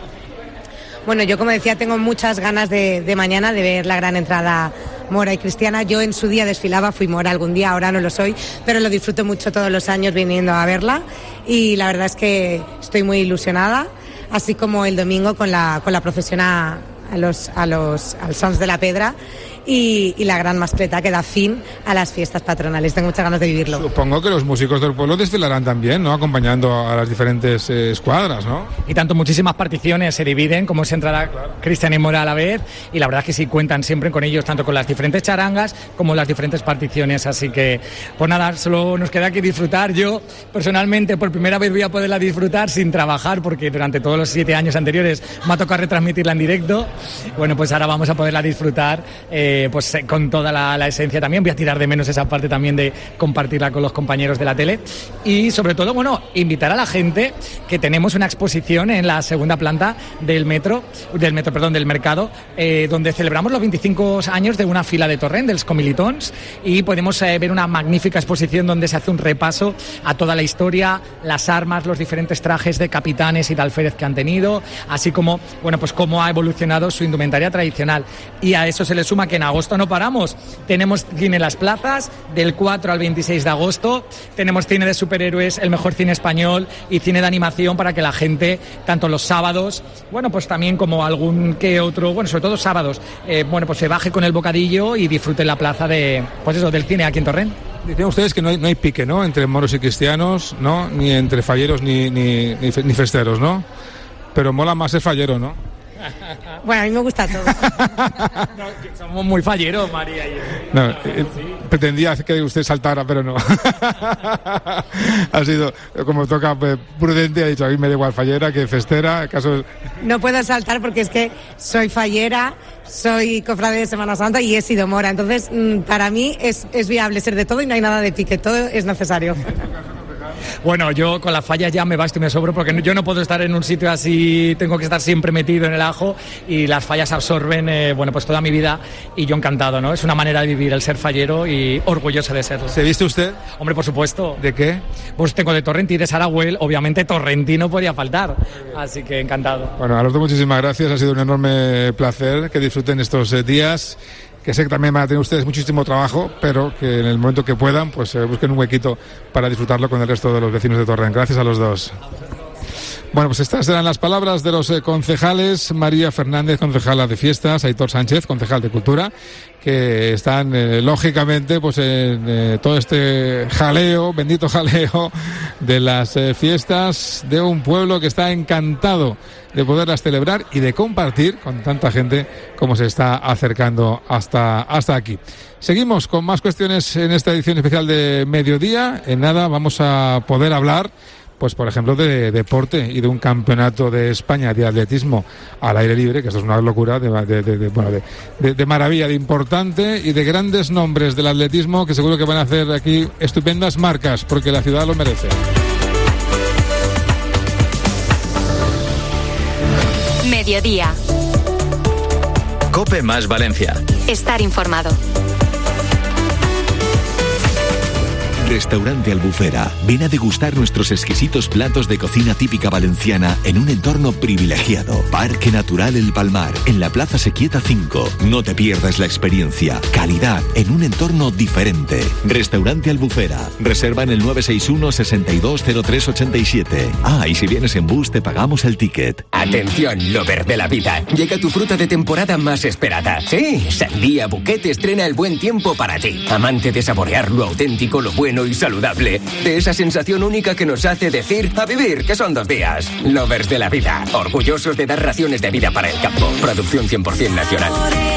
Bueno, yo como decía, tengo muchas ganas de, de mañana de ver la gran entrada mora y cristiana. Yo en su día desfilaba, fui mora algún día, ahora no lo soy, pero lo disfruto mucho todos los años viniendo a verla y la verdad es que estoy muy ilusionada, así como el domingo con la, con la procesión a, a los, a los, al Sons de la Pedra. Y, y la gran mascleta que da fin a las fiestas patronales. Tengo muchas ganas de vivirlo. Supongo que los músicos del pueblo desfilarán también, ¿no?, acompañando a las diferentes eh, escuadras, ¿no? Y tanto muchísimas particiones se dividen, como se entrará claro. Cristian y Mora a la vez, y la verdad es que sí cuentan siempre con ellos, tanto con las diferentes charangas como las diferentes particiones, así que pues nada, solo nos queda que disfrutar. Yo personalmente por primera vez voy a poderla disfrutar sin trabajar, porque durante todos los siete años anteriores me ha tocado retransmitirla en directo. Bueno, pues ahora vamos a poderla disfrutar eh, pues eh, con toda la, la esencia también. Voy a tirar de menos esa parte también de compartirla con los compañeros de la tele y sobre todo, bueno, invitar a la gente que tenemos una exposición en la segunda planta del metro, del metro, perdón, del mercado, eh, donde celebramos los veinticinco años de una fila de Torrent, dels Comilitons, y podemos eh, ver una magnífica exposición donde se hace un repaso a toda la historia, las armas, los diferentes trajes de capitanes y de alférez que han tenido, así como, bueno, pues cómo ha evolucionado su indumentaria tradicional. Y a eso se le suma que en agosto no paramos. Tenemos cine en las plazas del cuatro al veintiséis de agosto. Tenemos cine de superhéroes, el mejor cine español y cine de animación para que la gente, tanto los sábados, bueno, pues también como algún que otro, bueno, sobre todo sábados, eh, bueno, pues se baje con el bocadillo y disfrute en la plaza de, pues eso, del cine aquí en Torrent. Dicen ustedes que no hay, no hay pique, ¿no?, entre moros y cristianos, ¿no?, ni entre falleros ni, ni, ni, ni festeros, ¿no? Pero mola más ser fallero, ¿no? Bueno, a mí me gusta todo. No, somos muy falleros, María y yo. No, eh, pretendía que usted saltara, pero no. Ha sido, como toca, pues, prudente, ha dicho, a mí me da igual fallera que festera. Caso... No puedo saltar porque es que soy fallera, soy cofrade de Semana Santa y he sido mora. Entonces, para mí es, es viable ser de todo y no hay nada de pique, todo es necesario. Bueno, yo con las fallas ya me basto y me sobro porque yo no puedo estar en un sitio así, tengo que estar siempre metido en el ajo y las fallas absorben, eh, bueno, pues toda mi vida y yo encantado, ¿no? Es una manera de vivir el ser fallero y orgulloso de serlo. ¿Se viste usted? Hombre, por supuesto. ¿De qué? Pues tengo de Torrent y de Saragüel, obviamente torrentino podía faltar, así que encantado. Bueno, a los dos muchísimas gracias, ha sido un enorme placer que disfruten estos eh, días. Que sé que también van a tener ustedes muchísimo trabajo, pero que en el momento que puedan, pues eh, busquen un huequito para disfrutarlo con el resto de los vecinos de Torrent. Gracias a los dos. Bueno, pues estas eran las palabras de los eh, concejales. María Fernández, concejala de Fiestas, Aitor Sánchez, concejal de Cultura, que están, eh, lógicamente, pues en eh, todo este jaleo, bendito jaleo, de las eh, fiestas de un pueblo que está encantado de poderlas celebrar y de compartir con tanta gente como se está acercando hasta, hasta aquí. Seguimos con más cuestiones en esta edición especial de Mediodía. En nada vamos a poder hablar, pues por ejemplo, de deporte y de un campeonato de España de atletismo al aire libre, que esto es una locura, de, de, de, de, bueno, de, de, de maravilla, de importante y de grandes nombres del atletismo que seguro que van a hacer aquí estupendas marcas, porque la ciudad lo merece. Mediodía. COPE más Valencia. Estar informado. Restaurante Albufera. Ven a degustar nuestros exquisitos platos de cocina típica valenciana en un entorno privilegiado. Parque Natural El Palmar, en la Plaza Sequieta cinco. No te pierdas la experiencia. Calidad en un entorno diferente. Restaurante Albufera. Reserva en el nueve seis uno, sesenta y dos, cero tres ochenta y siete. Ah, y si vienes en bus te pagamos el ticket. Atención, lover de la vida. Llega tu fruta de temporada más esperada. Sí, Sandía Bouquet estrena el buen tiempo para ti. Amante de saborear lo auténtico, lo bueno y saludable. De esa sensación única que nos hace decir a vivir, que son dos días. Lovers de la vida. Orgullosos de dar raciones de vida para el campo. Producción cien por ciento nacional.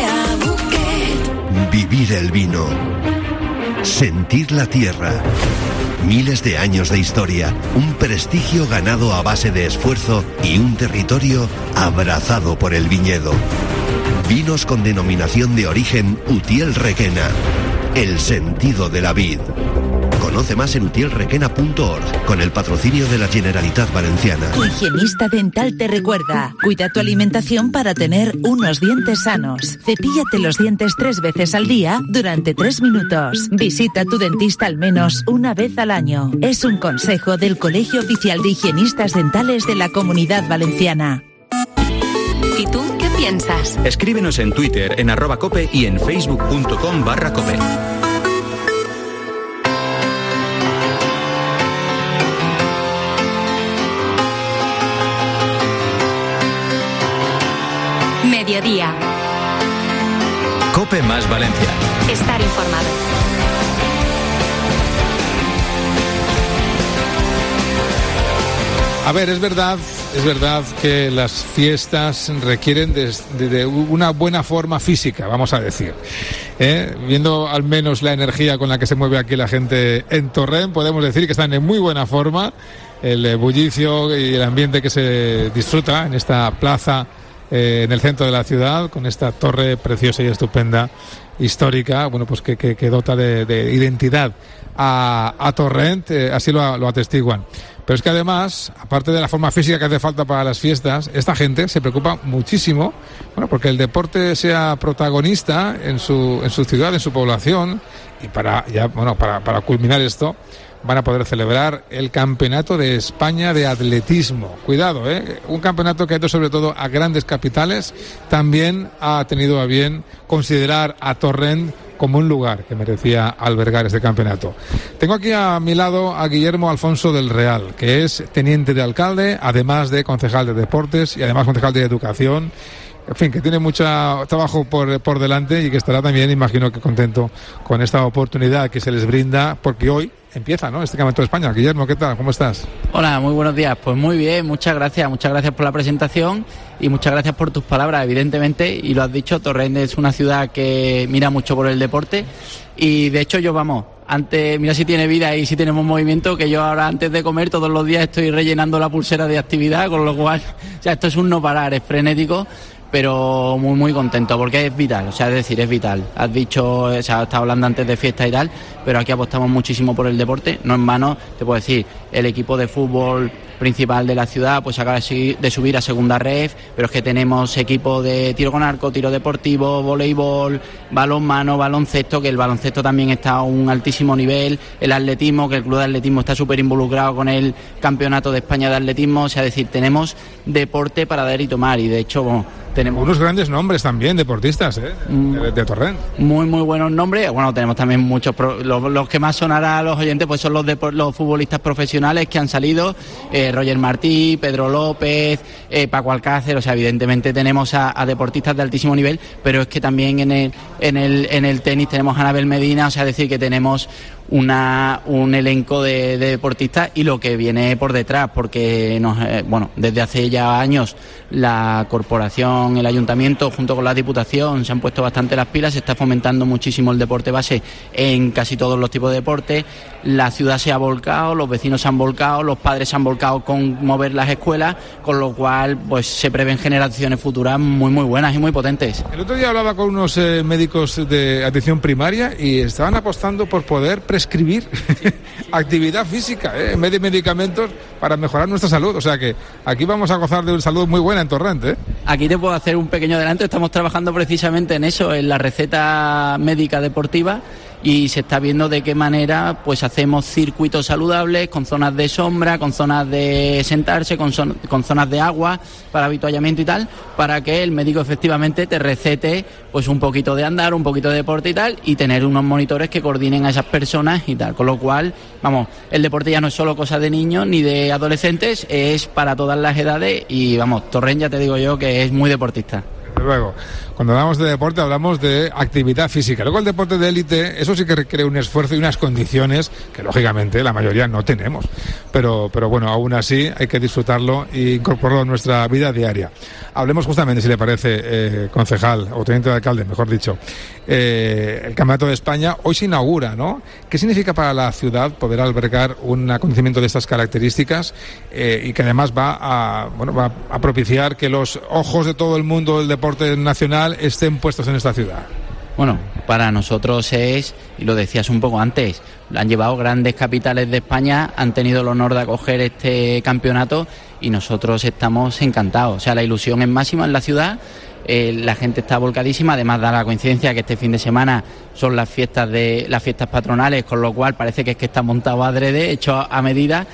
Vivir el vino. Sentir la tierra. Miles de años de historia, un prestigio ganado a base de esfuerzo y un territorio abrazado por el viñedo. Vinos con denominación de origen Utiel Requena. El sentido de la vid. Conoce más en utiel requena punto org con el patrocinio de la Generalitat Valenciana. Tu higienista dental te recuerda: cuida tu alimentación para tener unos dientes sanos. Cepíllate los dientes tres veces al día durante tres minutos. Visita a tu dentista al menos una vez al año. Es un consejo del Colegio Oficial de Higienistas Dentales de la Comunidad Valenciana. ¿Y tú qué piensas? Escríbenos en Twitter, en arroba cope y en facebook.com barra cope. Mediodía. Cope más Valencia. Estar informado. A ver, es verdad, es verdad que las fiestas requieren de, de, de una buena forma física, vamos a decir. ¿Eh? Viendo al menos la energía con la que se mueve aquí la gente en Torrent, podemos decir que están en muy buena forma. El bullicio y el ambiente que se disfruta en esta plaza eh, en el centro de la ciudad, con esta torre preciosa y estupenda, histórica, bueno, pues que, que, que dota de, de identidad a, a Torrent, eh, así lo, lo atestiguan. Pero es que además, aparte de la forma física que hace falta para las fiestas, esta gente se preocupa muchísimo, bueno, porque el deporte sea protagonista en su, en su ciudad, en su población, y para, ya, bueno, para, para culminar esto, van a poder celebrar el Campeonato de España de Atletismo. Cuidado, ¿eh? Un campeonato que ha ido sobre todo a grandes capitales, también ha tenido a bien considerar a Torrent como un lugar que merecía albergar este campeonato. Tengo aquí a mi lado a Guillermo Alfonso del Real, que es teniente de alcalde, además de concejal de deportes y además concejal de educación. En fin, que tiene mucho trabajo por, por delante y que estará también, imagino que contento con esta oportunidad que se les brinda, porque hoy empieza, ¿no?, este Campeonato de España. Guillermo, ¿qué tal? ¿Cómo estás? Hola, muy buenos días. Pues muy bien, muchas gracias. Muchas gracias por la presentación y muchas gracias por tus palabras, evidentemente. Y lo has dicho, Torrent es una ciudad que mira mucho por el deporte y, de hecho, yo, vamos, antes, mira si tiene vida y si tenemos movimiento, que yo ahora antes de comer todos los días estoy rellenando la pulsera de actividad, con lo cual, o sea, esto es un no parar, es frenético, pero muy muy contento porque es vital, o sea, es decir, es vital. Has dicho, o sea, estaba hablando antes de fiesta y tal, pero aquí apostamos muchísimo por el deporte, no en vano, te puedo decir, el equipo de fútbol principal de la ciudad pues acaba de subir a segunda ref, pero es que tenemos equipo de tiro con arco, tiro deportivo, voleibol, balonmano, baloncesto, que el baloncesto también está a un altísimo nivel, el atletismo, que el club de atletismo está súper involucrado con el Campeonato de España de Atletismo, o sea, es decir, tenemos deporte para dar y tomar y, de hecho, bueno, tenemos unos grandes nombres también, deportistas, ¿eh? de, de Torrent. Muy, muy buenos nombres. Bueno, tenemos también muchos, pro, los, los que más sonará a los oyentes pues son los, de, los futbolistas profesionales que han salido, eh, Roger Martí, Pedro López, eh, Paco Alcácer, o sea, evidentemente tenemos a, a deportistas de altísimo nivel, pero es que también en el, en el, en el tenis tenemos a Anabel Medina, o sea, decir que tenemos una un elenco de, de deportistas y lo que viene por detrás, porque nos, eh, bueno, desde hace ya años la corporación, el ayuntamiento junto con la diputación se han puesto bastante las pilas, se está fomentando muchísimo el deporte base en casi todos los tipos de deportes, la ciudad se ha volcado, los vecinos se han volcado, los padres se han volcado con mover las escuelas, con lo cual pues se prevén generaciones futuras muy muy buenas y muy potentes. El otro día hablaba con unos eh, médicos de atención primaria y estaban apostando por poder prescribir actividad física, ¿eh? en vez de medicamentos para mejorar nuestra salud, o sea que aquí vamos a gozar de una salud muy buena en Torrent, ¿eh? Aquí te puedo hacer un pequeño adelanto, estamos trabajando precisamente en eso, en la receta médica deportiva, y se está viendo de qué manera pues hacemos circuitos saludables con zonas de sombra, con zonas de sentarse, con, son, con zonas de agua para avituallamiento y tal, para que el médico efectivamente te recete pues un poquito de andar, un poquito de deporte y tal, y tener unos monitores que coordinen a esas personas y tal, con lo cual, vamos, el deporte ya no es solo cosa de niños ni de adolescentes, es para todas las edades y vamos, Torrent ya te digo yo que es muy deportista. Luego, cuando hablamos de deporte hablamos de actividad física. Luego el deporte de élite, eso sí que requiere un esfuerzo y unas condiciones que lógicamente la mayoría no tenemos. Pero, pero bueno, aún así hay que disfrutarlo e incorporarlo a nuestra vida diaria. Hablemos justamente, si le parece, eh, concejal o teniente de alcalde, mejor dicho, eh, el Campeonato de España hoy se inaugura, ¿no? ¿Qué significa para la ciudad poder albergar un acontecimiento de estas características eh, y que además va a, bueno, va a propiciar que los ojos de todo el mundo del deporte nacional estén puestos en esta ciudad? Bueno, para nosotros es, y lo decías un poco antes, han llevado grandes capitales de España, han tenido el honor de acoger este campeonato y nosotros estamos encantados. O sea, la ilusión es máxima en la ciudad, eh, la gente está volcadísima, además da la coincidencia que este fin de semana son las fiestas de las fiestas patronales, con lo cual parece que es que está montado adrede, hecho a, a medida.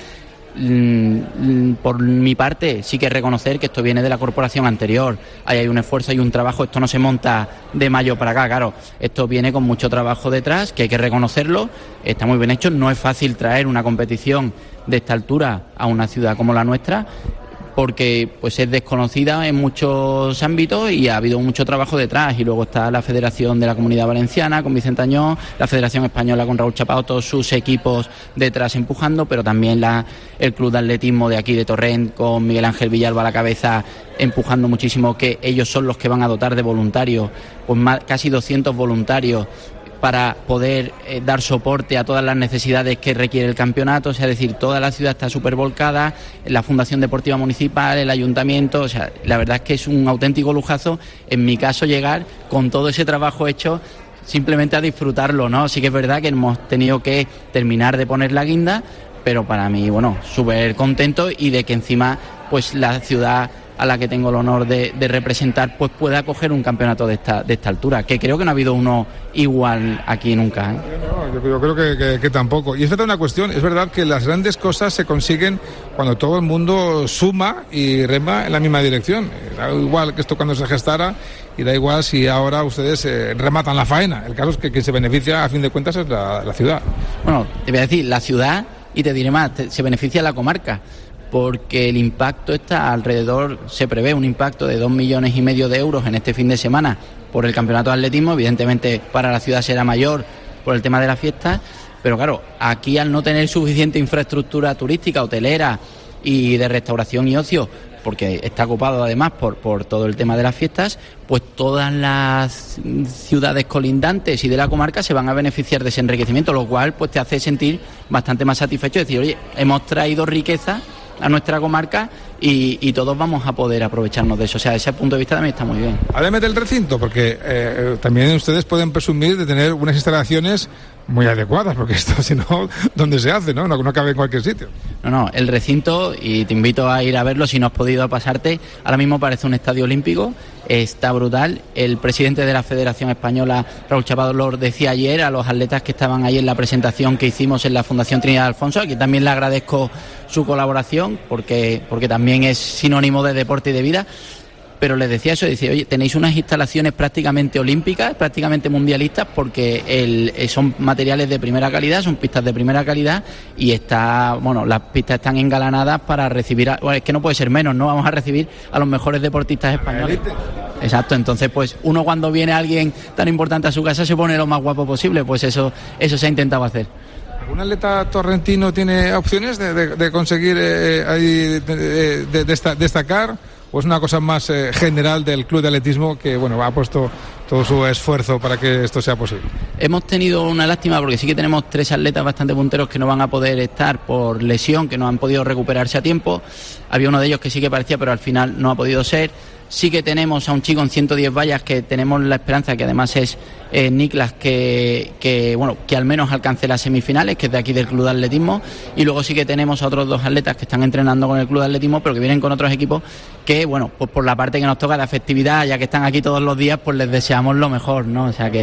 Por mi parte sí que reconocer que esto viene de la corporación anterior, ahí hay un esfuerzo y un trabajo, esto no se monta de mayo para acá, claro, esto viene con mucho trabajo detrás, que hay que reconocerlo, está muy bien hecho, no es fácil traer una competición de esta altura a una ciudad como la nuestra, porque pues es desconocida en muchos ámbitos y ha habido mucho trabajo detrás, y luego está la Federación de la Comunidad Valenciana con Vicente Añó, la Federación Española con Raúl Chapao, todos sus equipos detrás empujando, pero también la, el Club de Atletismo de aquí de Torrent con Miguel Ángel Villalba a la cabeza empujando muchísimo, que ellos son los que van a dotar de voluntarios, pues más, casi doscientos voluntarios para poder eh, dar soporte a todas las necesidades que requiere el campeonato, o sea, es decir, toda la ciudad está súper volcada, la Fundación Deportiva Municipal, el Ayuntamiento, o sea, la verdad es que es un auténtico lujazo, en mi caso, llegar con todo ese trabajo hecho simplemente a disfrutarlo, ¿no? Sí que es verdad que hemos tenido que terminar de poner la guinda, pero para mí, bueno, súper contento y de que encima, pues la ciudad a la que tengo el honor de, de representar, pues pueda acoger un campeonato de esta de esta altura, que creo que no ha habido uno igual aquí nunca, ¿eh? No, yo, yo creo que, que, que tampoco. Y es verdad una cuestión, es verdad que las grandes cosas se consiguen cuando todo el mundo suma y rema en la misma dirección. Da igual que esto cuando se gestara y da igual si ahora ustedes eh, rematan la faena. El caso es que quien se beneficia a fin de cuentas es la, la ciudad. Bueno, te voy a decir, la ciudad, y te diré más, te, se beneficia la comarca, porque el impacto está alrededor, se prevé un impacto de dos millones y medio de euros en este fin de semana por el campeonato de atletismo. Evidentemente para la ciudad será mayor por el tema de las fiestas, pero claro, aquí al no tener suficiente infraestructura turística, hotelera y de restauración y ocio, porque está ocupado además por, por todo el tema de las fiestas, pues todas las ciudades colindantes y de la comarca se van a beneficiar de ese enriquecimiento, lo cual pues te hace sentir bastante más satisfecho, es decir, oye, hemos traído riqueza a nuestra comarca y, y todos vamos a poder aprovecharnos de eso. O sea, ese punto de vista también está muy bien. Háblame del recinto, porque eh, también ustedes pueden presumir de tener unas instalaciones muy adecuadas, porque esto, si no, ¿dónde se hace? ¿no? No, no cabe en cualquier sitio. No, no, el recinto, y te invito a ir a verlo si no has podido pasarte, ahora mismo parece un estadio olímpico, está brutal. El presidente de la Federación Española, Raúl Chapao, lo decía ayer a los atletas que estaban ahí en la presentación que hicimos en la Fundación Trinidad Alfonso, aquí también le agradezco su colaboración, porque, porque también es sinónimo de deporte y de vida. Pero les decía eso, decía, oye, tenéis unas instalaciones prácticamente olímpicas, prácticamente mundialistas, porque el, son materiales de primera calidad, son pistas de primera calidad y está, bueno, las pistas están engalanadas para recibir, a, bueno, es que no puede ser menos, ¿no? Vamos a recibir a los mejores deportistas españoles. Exacto, entonces pues uno cuando viene alguien tan importante a su casa se pone lo más guapo posible, pues eso, eso se ha intentado hacer. ¿Algún atleta torrentino tiene opciones de, de, de conseguir eh, ahí de, de, de, de destacar? ¿O es una cosa más eh, general del Club de Atletismo que, bueno, ha puesto todo su esfuerzo para que esto sea posible? Hemos tenido una lástima porque sí que tenemos tres atletas bastante punteros que no van a poder estar por lesión, que no han podido recuperarse a tiempo. Había uno de ellos que sí que parecía, pero al final no ha podido ser. Sí que tenemos a un chico en ciento diez vallas que tenemos la esperanza, que además es eh, Niklas, que, que bueno que al menos alcance las semifinales, que es de aquí del Club de Atletismo. Y luego sí que tenemos a otros dos atletas que están entrenando con el Club de Atletismo, pero que vienen con otros equipos que, bueno, pues por la parte que nos toca de afectividad, ya que están aquí todos los días, pues les deseamos lo mejor, ¿no? O sea que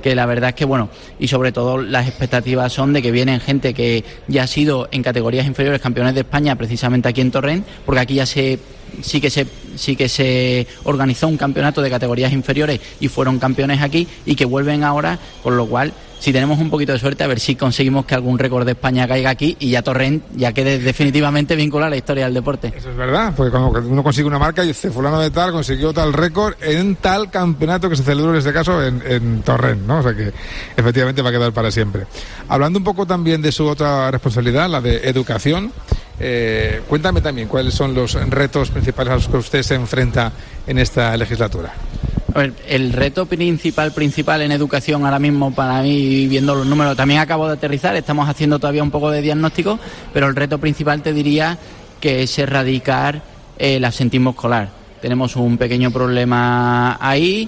que la verdad es que, bueno, y sobre todo las expectativas son de que vienen gente que ya ha sido en categorías inferiores campeones de España, precisamente aquí en Torrent, porque aquí ya se sí que se sí que se organizó un campeonato de categorías inferiores y fueron campeones aquí, y que vuelven ahora, con lo cual, si tenemos un poquito de suerte, a ver si conseguimos que algún récord de España caiga aquí y ya Torrent ya quede definitivamente vinculado a la historia del deporte. Eso es verdad, porque cuando uno consigue una marca y dice fulano de tal consiguió tal récord en tal campeonato que se celebró en este caso en, en Torrent, ¿no? O sea que efectivamente va a quedar para siempre. Hablando un poco también de su otra responsabilidad, la de educación, eh, cuéntame también cuáles son los retos principales a los que usted se enfrenta en esta legislatura. A ver, el reto principal, principal en educación ahora mismo para mí, viendo los números, también acabo de aterrizar, estamos haciendo todavía un poco de diagnóstico, pero el reto principal te diría que es erradicar el absentismo escolar. Tenemos un pequeño problema ahí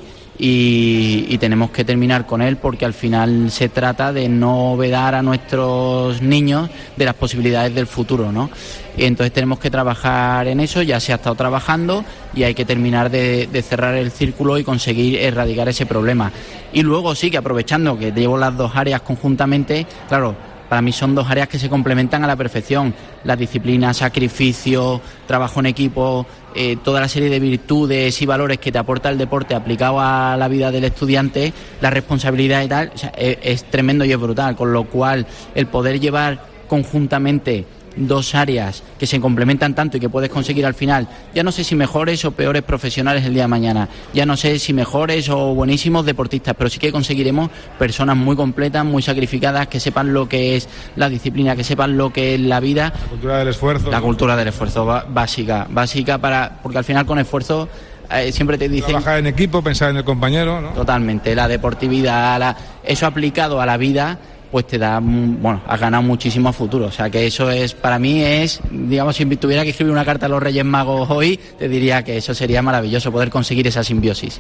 y, y tenemos que terminar con él, porque al final se trata de no vedar a nuestros niños de las posibilidades del futuro, ¿no? Y entonces tenemos que trabajar en eso, ya se ha estado trabajando y hay que terminar de, de cerrar el círculo y conseguir erradicar ese problema. Y luego sí que, aprovechando que llevo las dos áreas conjuntamente, claro, para mí son dos áreas que se complementan a la perfección. La disciplina, sacrificio, trabajo en equipo, eh, toda la serie de virtudes y valores que te aporta el deporte aplicado a la vida del estudiante, la responsabilidad y tal, o sea, es, es tremendo y es brutal. Con lo cual, el poder llevar conjuntamente dos áreas que se complementan tanto y que puedes conseguir al final, ya no sé si mejores o peores profesionales el día de mañana, ya no sé si mejores o buenísimos deportistas, pero sí que conseguiremos personas muy completas, muy sacrificadas, que sepan lo que es la disciplina, que sepan lo que es la vida. La cultura del esfuerzo. La cultura del esfuerzo, básica, básica para, porque al final con esfuerzo eh, siempre te dicen... Trabajar en equipo, pensar en el compañero, ¿no? Totalmente, la deportividad, la, eso aplicado a la vida, pues te da, bueno, has ganado muchísimo a futuro. O sea que eso es, para mí es, digamos, si tuviera que escribir una carta a los Reyes Magos hoy, te diría que eso sería maravilloso, poder conseguir esa simbiosis.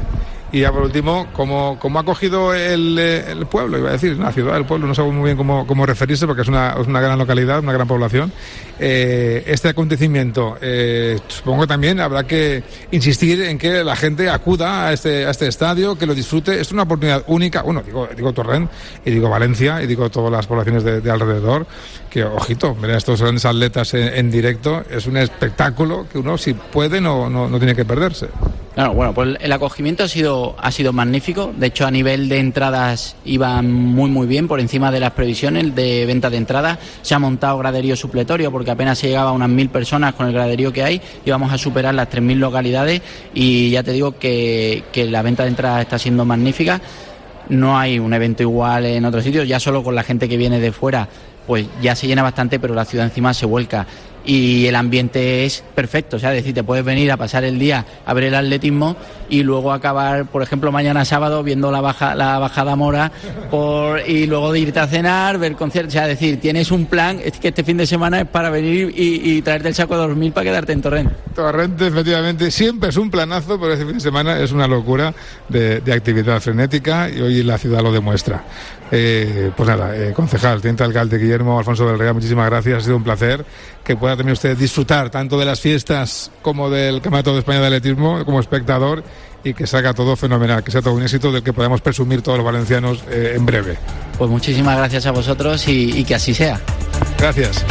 Y ya por último, ¿cómo, cómo ha cogido el, el pueblo? Iba a decir, la ciudad, el pueblo, no sé muy bien cómo, cómo referirse, porque es una, es una gran localidad, una gran población. Eh, este acontecimiento, eh, supongo que también habrá que insistir en que la gente acuda a este, a este estadio, que lo disfrute. Es una oportunidad única, bueno, digo, digo Torrent, y digo Valencia, y digo todas las poblaciones de, de alrededor, que, ojito, ver a estos grandes atletas en, en directo, es un espectáculo que uno, si puede, no, no, no tiene que perderse. Claro, bueno, pues el acogimiento ha sido, ha sido magnífico. De hecho, a nivel de entradas iba muy muy bien, por encima de las previsiones de venta de entradas. Se ha montado graderío supletorio porque apenas se llegaba a unas mil personas con el graderío que hay, y vamos a superar las tres mil localidades, y ya te digo que, que la venta de entradas está siendo magnífica. No hay un evento igual en otros sitios, ya solo con la gente que viene de fuera pues ya se llena bastante, pero la ciudad encima se vuelca. Y el ambiente es perfecto, o sea, es decir, te puedes venir a pasar el día a ver el atletismo y luego acabar, por ejemplo, mañana sábado viendo la baja, la bajada mora por, y luego de irte a cenar, ver conciertos, o sea, es decir, tienes un plan, es que este fin de semana es para venir y, y traerte el saco de dormir para quedarte en Torrent. Torrent, efectivamente, siempre es un planazo, pero este fin de semana es una locura de, de actividad frenética y hoy la ciudad lo demuestra. Eh, pues nada, eh, concejal, teniente alcalde Guillermo Alfonso del Real, muchísimas gracias, ha sido un placer que pueda también usted disfrutar tanto de las fiestas como del Campeonato de España de Atletismo como espectador, y que salga todo fenomenal, que sea todo un éxito del que podamos presumir todos los valencianos eh, en breve. Pues muchísimas gracias a vosotros y, y que así sea. Gracias.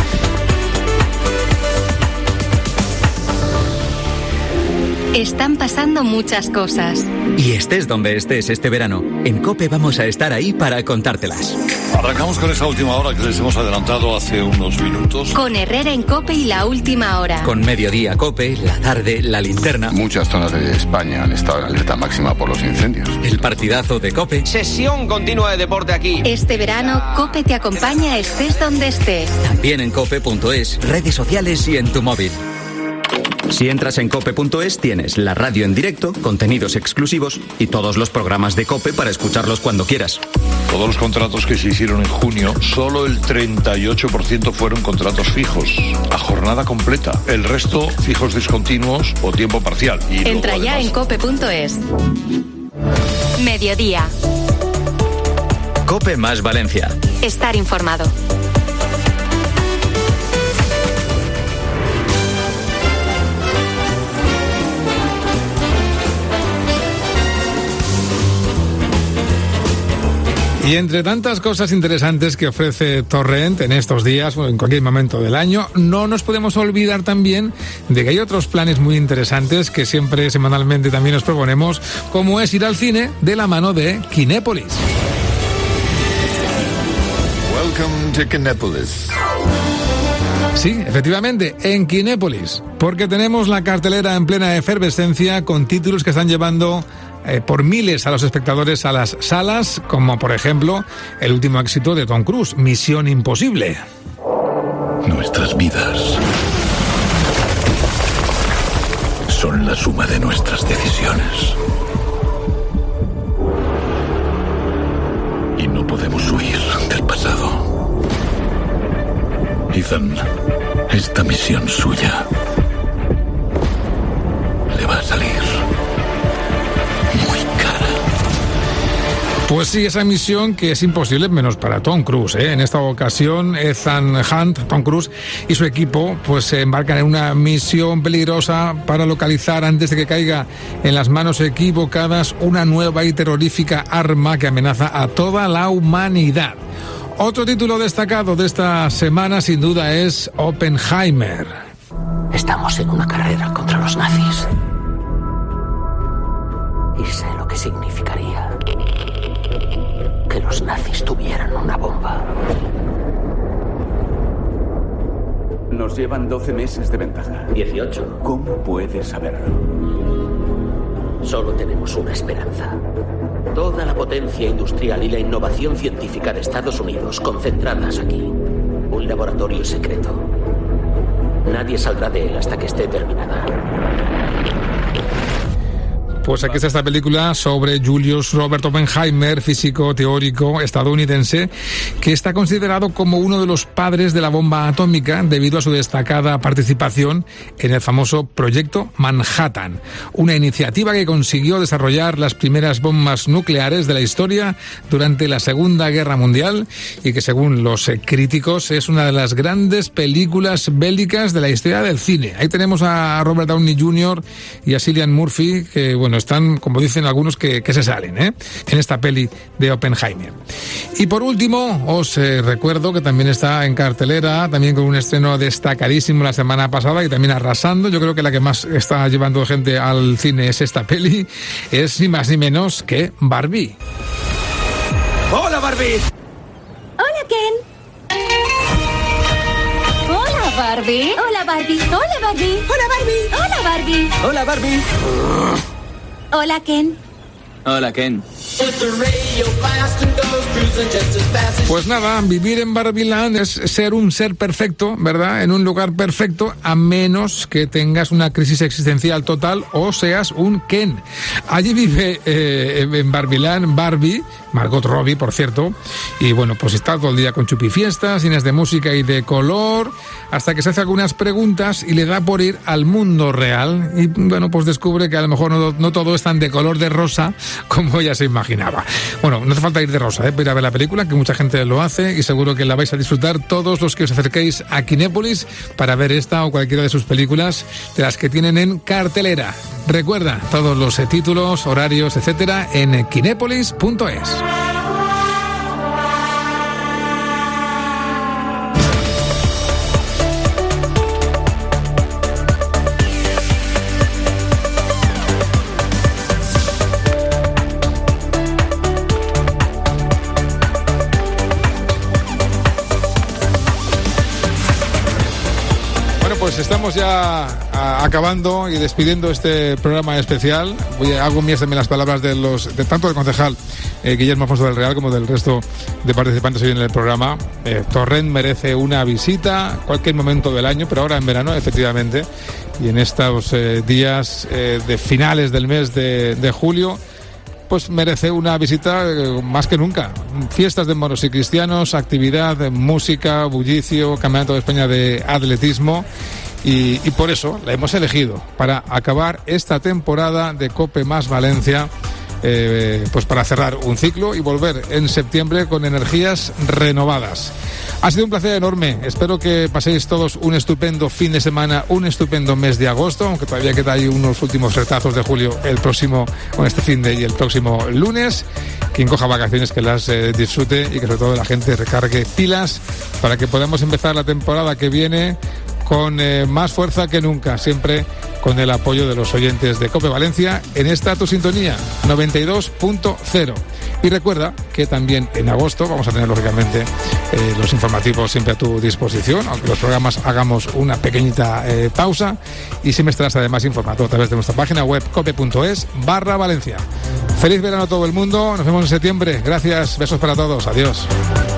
Están pasando muchas cosas. Y estés donde estés este verano, en COPE vamos a estar ahí para contártelas. Arrancamos con esa última hora que les hemos adelantado hace unos minutos. Con Herrera en COPE y la última hora. Con Mediodía COPE, la tarde, la linterna. Muchas zonas de España han estado en alerta máxima por los incendios. El partidazo de COPE. Sesión continua de deporte aquí. Este verano, COPE te acompaña estés donde estés. También en cope punto es, redes sociales y en tu móvil. Si entras en cope punto es, tienes la radio en directo, contenidos exclusivos y todos los programas de COPE para escucharlos cuando quieras. Todos los contratos que se hicieron en junio, solo el treinta y ocho por ciento fueron contratos fijos, a jornada completa. El resto, fijos discontinuos o tiempo parcial. Y Entra luego, ya además, en cope punto es. Mediodía. COPE más Valencia. Estar informado. Y entre tantas cosas interesantes que ofrece Torrent en estos días, o en cualquier momento del año, no nos podemos olvidar también de que hay otros planes muy interesantes que siempre semanalmente también nos proponemos, como es ir al cine de la mano de Kinépolis. Welcome to Kinépolis. Sí, efectivamente, en Kinépolis, porque tenemos la cartelera en plena efervescencia con títulos que están llevando eh, por miles a los espectadores a las salas, como por ejemplo el último éxito de Tom Cruise, Misión Imposible. Nuestras vidas son la suma de nuestras decisiones. Y no podemos huir del pasado. Ethan, esta misión suya le va a salir muy cara. Pues sí, esa misión que es imposible menos para Tom Cruise, ¿eh? En esta ocasión, Ethan Hunt, Tom Cruise y su equipo pues se embarcan en una misión peligrosa para localizar antes de que caiga en las manos equivocadas una nueva y terrorífica arma que amenaza a toda la humanidad. Otro título destacado de esta semana sin duda es Oppenheimer. Estamos en una carrera contra los nazis. Y sé lo que significaría que los nazis tuvieran una bomba. Nos llevan doce meses de ventaja. dieciocho. ¿Cómo puedes saberlo? Solo tenemos una esperanza. Toda la potencia industrial y la innovación científica de Estados Unidos concentradas aquí. Un laboratorio secreto. Nadie saldrá de él hasta que esté terminada. Pues aquí está esta película sobre Julius Robert Oppenheimer, físico teórico estadounidense, que está considerado como uno de los padres de la bomba atómica debido a su destacada participación en el famoso Proyecto Manhattan, una iniciativa que consiguió desarrollar las primeras bombas nucleares de la historia durante la Segunda Guerra Mundial y que, según los críticos, es una de las grandes películas bélicas de la historia del cine. Ahí tenemos a Robert Downey junior y a Cillian Murphy, que, bueno, están, como dicen algunos, que, que se salen, ¿eh? en esta peli de Oppenheimer. Y por último, os eh, recuerdo que también está en cartelera, también con un estreno destacadísimo la semana pasada y también arrasando. Yo creo que la que más está llevando gente al cine es esta peli, es ni más ni menos que Barbie. ¡Hola, Barbie! Hola, Ken. Hola, Barbie. Hola, Barbie. Hola, Barbie. Hola, Barbie. Hola, Barbie. Hola, Barbie. Hola, Ken. Hola, Ken. Pues nada, vivir en Barbieland es ser un ser perfecto, ¿verdad? En un lugar perfecto, a menos que tengas una crisis existencial total o seas un Ken. Allí vive eh, en Barbieland Barbie, Margot Robbie, por cierto, y bueno, pues está todo el día con chupifiestas, cines de música y de color, hasta que se hace algunas preguntas y le da por ir al mundo real. Y bueno, pues descubre que a lo mejor no, no todo es tan de color de rosa como ella se imaginaba. Bueno, no hace falta ir de rosa, ¿eh? para ir a ver la película, que mucha gente lo hace y seguro que la vais a disfrutar todos los que os acerquéis a Kinépolis para ver esta o cualquiera de sus películas, de las que tienen en cartelera. Recuerda todos los eh, títulos, horarios, etcétera, en kinépolis punto es. Pues estamos ya a, acabando y despidiendo este programa especial. Voy a, hago mías también las palabras de los de tanto del concejal eh, Guillermo Afonso del Real como del resto de participantes hoy en el programa. Eh, Torrent merece una visita cualquier momento del año, pero ahora en verano, efectivamente, y en estos eh, días eh, de finales del mes de, de julio, pues merece una visita eh, más que nunca. Fiestas de moros y cristianos, actividad, música, bullicio, Campeonato de España de atletismo. Y, y por eso la hemos elegido para acabar esta temporada de COPE más Valencia, eh, pues para cerrar un ciclo y volver en septiembre con energías renovadas. Ha sido un placer enorme. Espero que paséis todos un estupendo fin de semana, un estupendo mes de agosto, aunque todavía queda ahí unos últimos retazos de julio el próximo, con este fin de y el próximo lunes. quien coja vacaciones que las eh, disfrute y que sobre todo la gente recargue pilas para que podamos empezar la temporada que viene con eh, más fuerza que nunca, siempre con el apoyo de los oyentes de COPE Valencia en esta tu sintonía noventa y dos punto cero. Y recuerda que también en agosto vamos a tener lógicamente eh, los informativos siempre a tu disposición, aunque los programas hagamos una pequeñita eh, pausa, y siempre estarás además informado a través de nuestra página web cope.es barra Valencia. Feliz verano a todo el mundo, nos vemos en septiembre, gracias, besos para todos, adiós.